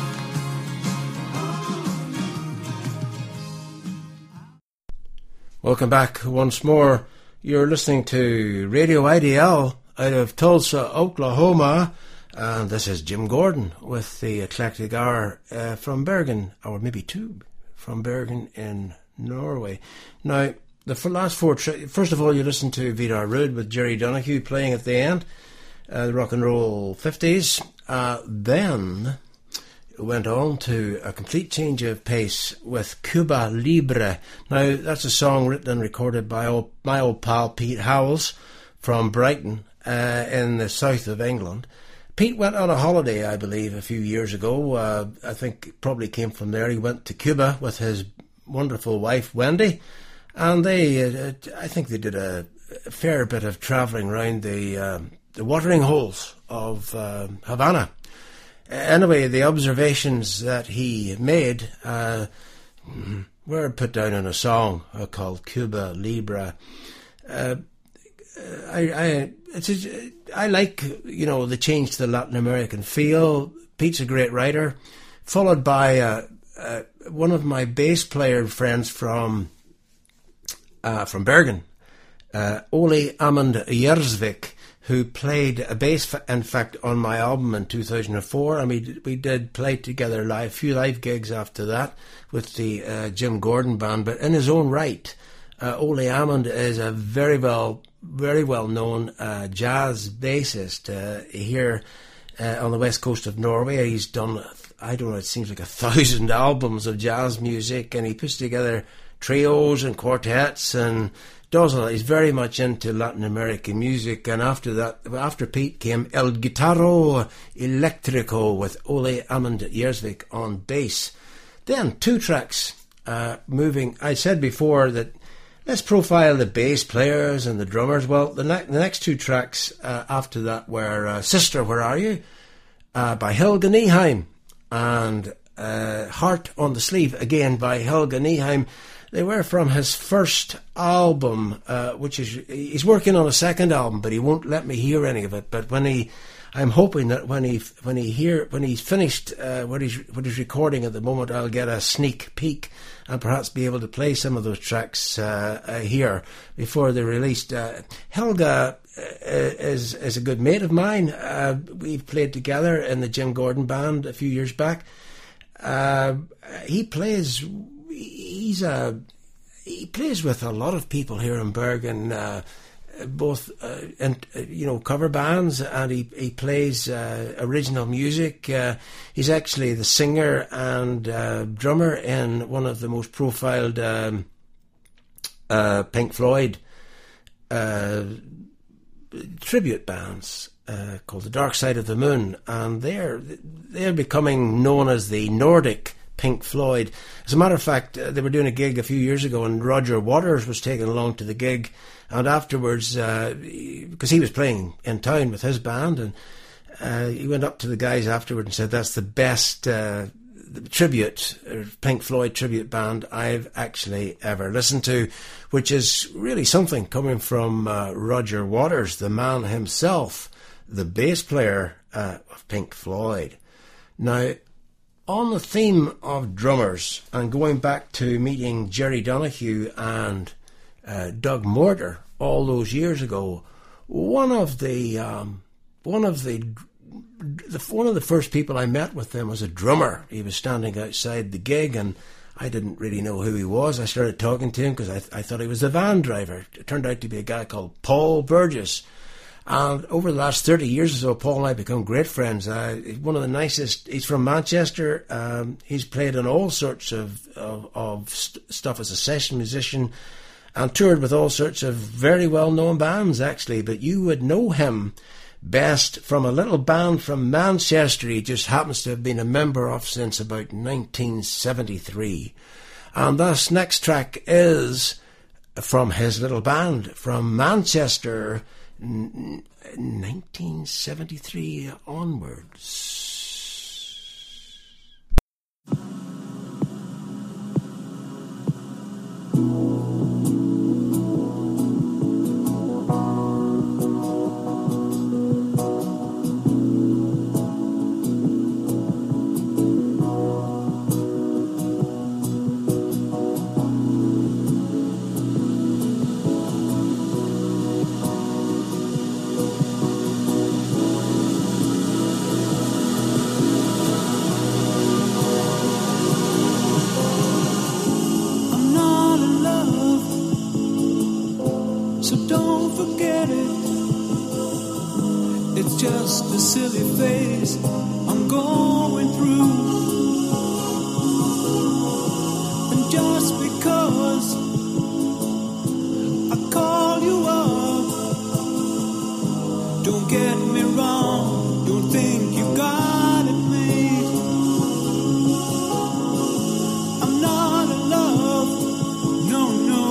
Welcome back once more. You're listening to Radio IDL out of Tulsa, Oklahoma, and this is Jim Gordon with the Eclectic Hour from Bergen, or maybe two, from Bergen in Norway. Now, the last four, first of all, you listened to Vidar Ruud with Jerry Donahue playing at the end, the rock and roll 50s. Then went on to a complete change of pace with Cuba Libre. Now, that's a song written and recorded by my old pal Pete Howells from Brighton in the south of England. Pete went on a holiday, I believe, a few years ago. I think it probably came from there. He went to Cuba with his wonderful wife, Wendy, and I think they did a fair bit of travelling around the watering holes of Havana. Anyway, the observations that he made were put down in a song called Cuba Libre. I like, the change to the Latin American feel. Pete's a great writer, followed by one of my bass player friends from Bergen, Ole Amund Jersvik, who played a bass, in fact, on my album in 2004, and we did play together a few live gigs after that with the Jim Gordon Band. But in his own right, Ole Amund is a very well known jazz bassist here on the west coast of Norway. He's done, I don't know, it seems like 1,000 albums of jazz music, and he puts together trios and quartets and he's very much into Latin American music. And after Pete came El Guitarro Electrico with Ole Amund Jersvik on bass. Then two tracks moving. I said before that let's profile the bass players and the drummers. Well, the next two tracks after that were Sister, Where Are You? By Helge Nyheim, and Heart on the Sleeve, again by Helge Nyheim. They were from his first album, which is, he's working on a second album, but he won't let me hear any of it. But I'm hoping that when he's finished what he's recording at the moment, I'll get a sneak peek and perhaps be able to play some of those tracks here before they're released. Helga is a good mate of mine. We've played together in the Jim Gordon Band a few years back. He plays with a lot of people here in Bergen, both cover bands, and he plays original music. He's actually the singer and drummer in one of the most profiled Pink Floyd tribute bands called The Dark Side of the Moon, and they're becoming known as the Nordic Pink Floyd. As a matter of fact, they were doing a gig a few years ago, and Roger Waters was taken along to the gig, and afterwards, because he was playing in town with his band, and he went up to the guys afterwards and said, that's the best tribute, Pink Floyd tribute band I've actually ever listened to, which is really something coming from Roger Waters, the man himself, the bass player of Pink Floyd. Now, on the theme of drummers, and going back to meeting Jerry Donahue and Doug Mortar all those years ago, one of the one of the first people I met with them was a drummer. He was standing outside the gig, and I didn't really know who he was. I started talking to him because I thought he was a van driver. It turned out to be a guy called Paul Burgess. And over the last 30 years or so, Paul and I have become great friends. He's one of the nicest. He's from Manchester. He's played in all sorts of stuff as a session musician and toured with all sorts of very well-known bands, actually. But you would know him best from a little band from Manchester he just happens to have been a member of since about 1973. And this next track is from his little band from Manchester, 1973 onwards. Just a silly phase I'm going through, and just because I call you up, don't get me wrong, don't think you got it made. I'm not in love, no, no.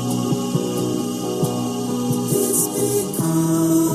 It's because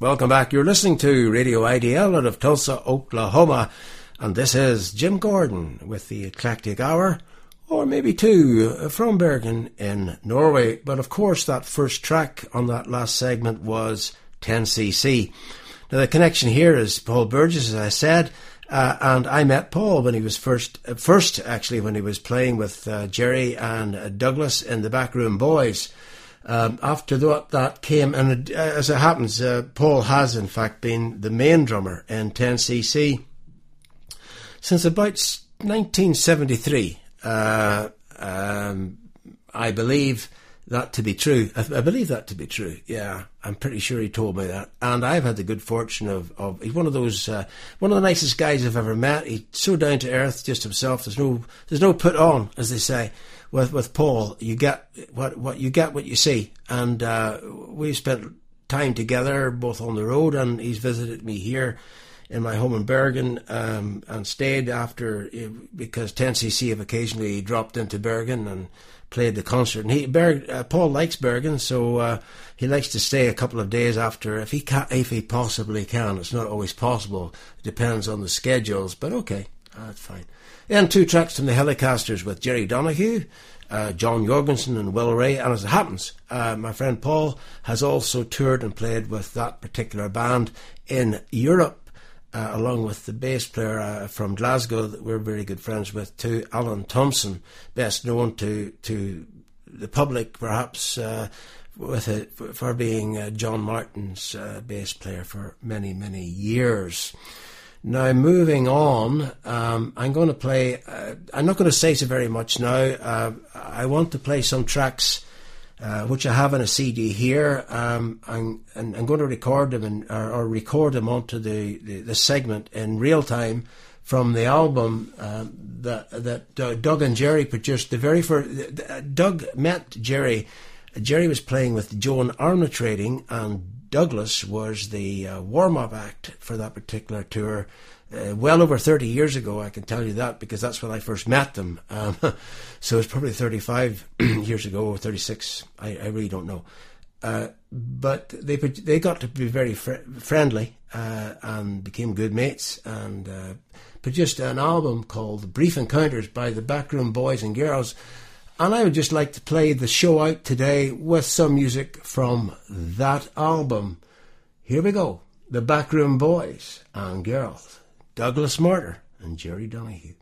Welcome back. You're listening to Radio IDL out of Tulsa, Oklahoma, and this is Jim Gordon with the Eclectic Hour, or maybe two, from Bergen in Norway. But of course, that first track on that last segment was 10cc. Now, the connection here is Paul Burgess, as I said, and I met Paul when he was first when he was playing with Jerry and Douglas in the Backroom Boys. After that came, and as it happens, Paul has in fact been the main drummer in 10cc since about 1973. I believe that to be true. I believe that to be true. Yeah, I'm pretty sure he told me that. And I've had the good fortune of he's one of those, one of the nicest guys I've ever met. He's so down to earth, just himself. There's no put on, as they say. With Paul, you get what you see, and we've spent time together both on the road, and he's visited me here in my home in Bergen, and stayed after, because 10cc have occasionally dropped into Bergen and played the concert. And Paul likes Bergen, so he likes to stay a couple of days after, if he possibly can. It's not always possible. It depends on the schedules, but okay, that's fine. And two tracks from the Helicasters with Jerry Donahue, John Jorgensen and Will Ray. And as it happens, my friend Paul has also toured and played with that particular band in Europe, along with the bass player from Glasgow that we're very good friends with too, Alan Thompson, best known to the public perhaps for being John Martin's bass player for many, many years. Now, moving on, I'm going to play, I'm not going to say so very much now. I want to play some tracks which I have on a CD here. I'm going to record them or record them onto the segment in real time from the album that Doug and Jerry produced. The very first, Doug met Jerry. Jerry was playing with Joan Armatrading, and Douglas was the warm-up act for that particular tour. Well over 30 years ago, I can tell you that, because that's when I first met them. So it's probably 35 years ago, or 36. I really don't know. But they got to be very friendly and became good mates, and produced an album called Brief Encounters by the Backroom Boys and Girls. And I would just like to play the show out today with some music from that album. Here we go. The Backroom Boys and Girls. Douglas Mortar and Jerry Donahue.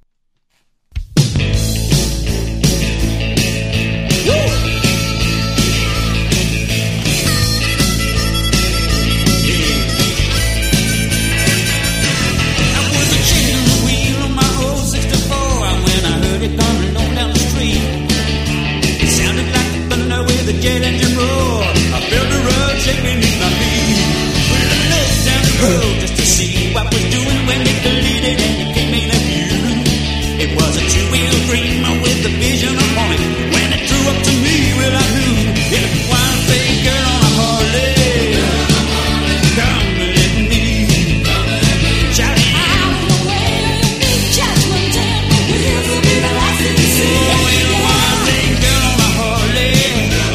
The jet engine roar, I felt the rug shake beneath my feet. Well, I looked down the road just to see what was doing when it deleted and it came in a view. It was a two-wheel dreamer with a vision upon it. When it drew up to me, well, I knew it was a wild-faced girl on a Harley. Come with me, shout it out the way, big judgment and the wheels will be the last thing you see. Oh, ain't a wild-faced girl on a Harley.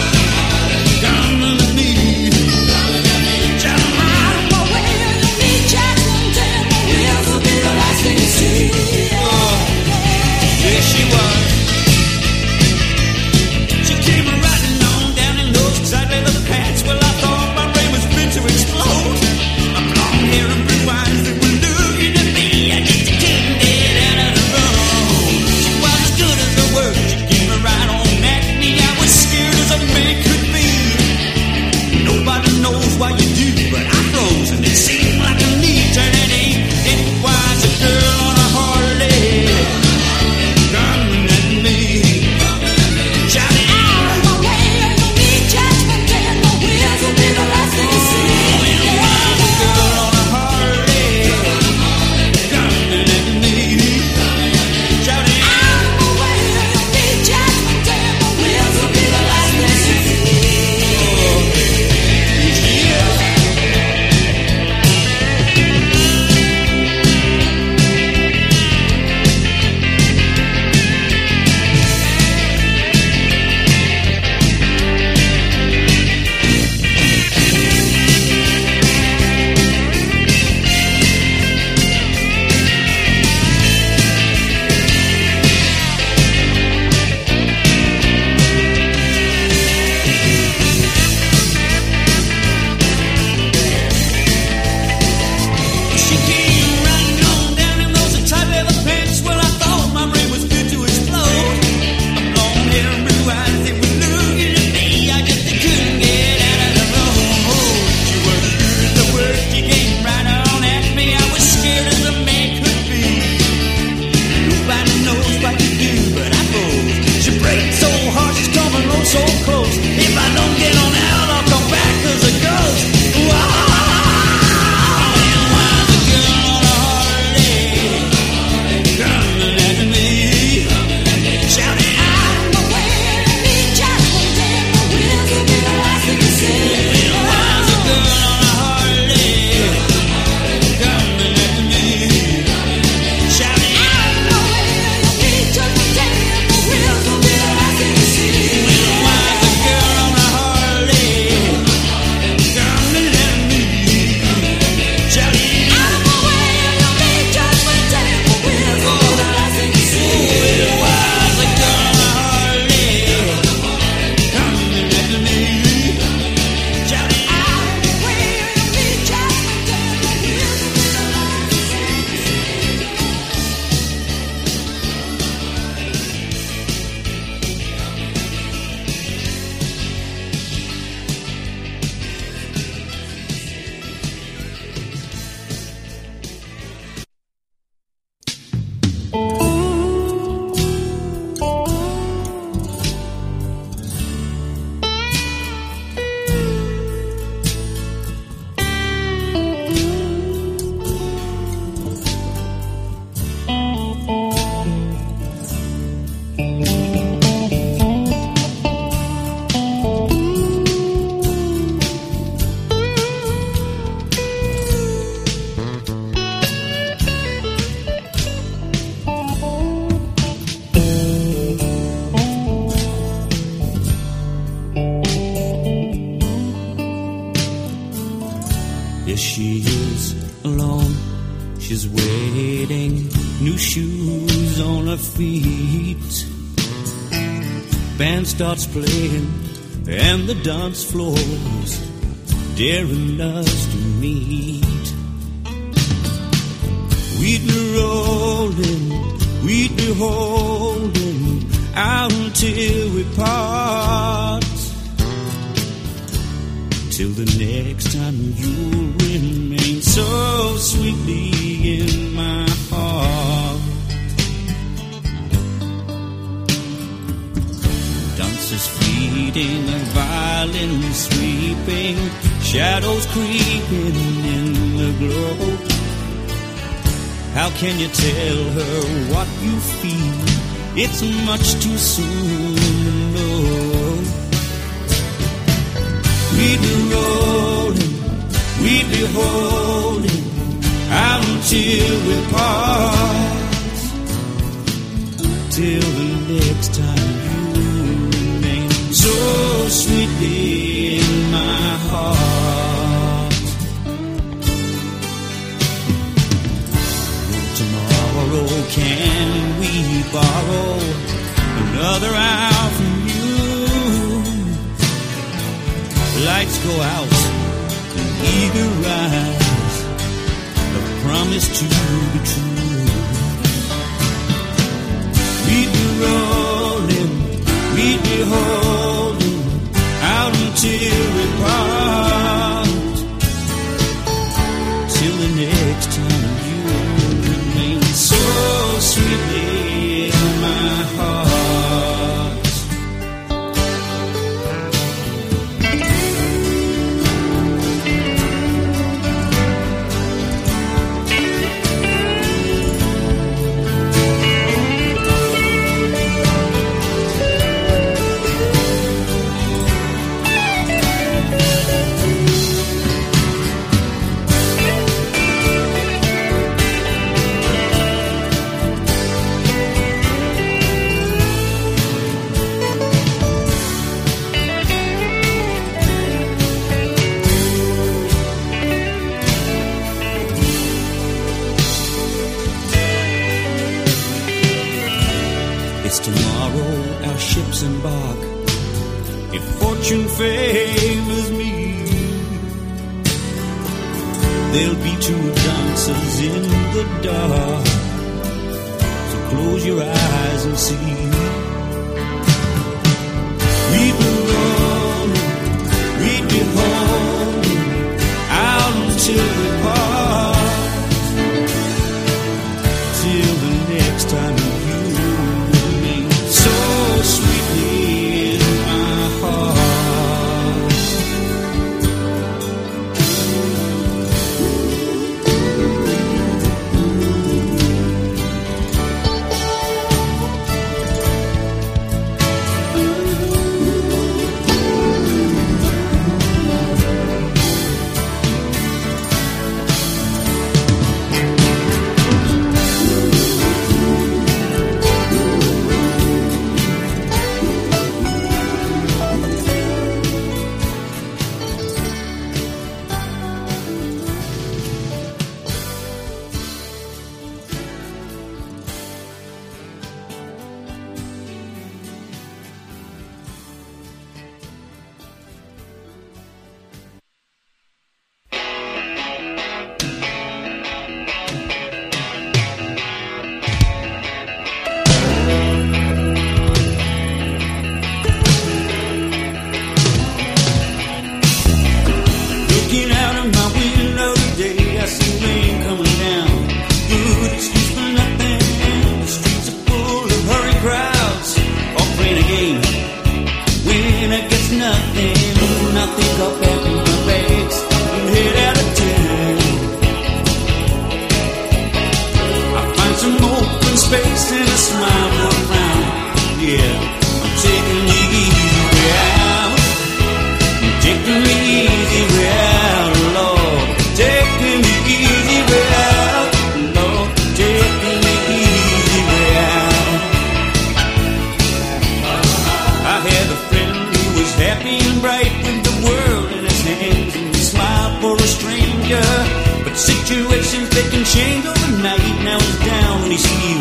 Come with me, shout it out the way, big shoes on her feet. Band starts playing and the dance floors daring us to meet. We'd be rolling, we'd be holding out until we part. Till the next time you'll remain so sweetly in my heart. Dancers fleeting, a violin sweeping, shadows creeping in the glow. How can you tell her what you feel? It's much too soon to know. We'd be rolling, we'd be holding out until we part. Till the next time you remain so sweetly in my heart. Tomorrow can we borrow another hour from you? Lights go out and eager rise, a promise to be true. We'd be rolling, we'd be holding out until we part. Till the next time you remain so sweetly in my heart. It's tomorrow our ships embark, if fortune favors me. There'll be two dancers in the dark, so close your eyes and see. We'd be rolling, we'd be holding out until we part. Till the next time you remain so sweetly in my heart. Space and a smile for a frown. Yeah, I'm taking the easy way out. I'm taking the easy way out, Lord. Taking the easy way out, Lord. Taking the easy way out. I had a friend who was happy and bright with the world in his hands, and he smiled for a stranger. But situations, they can change overnight. Now he's down and he sees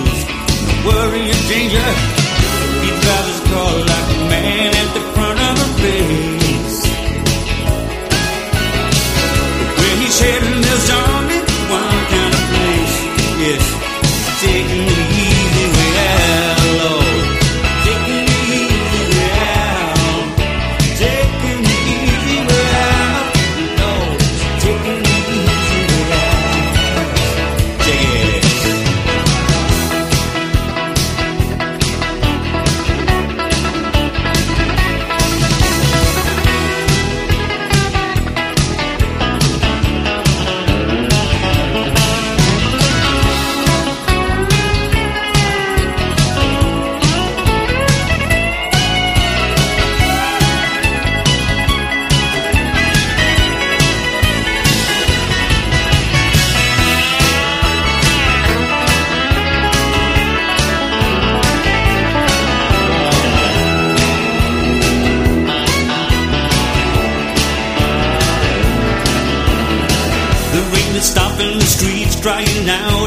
drying out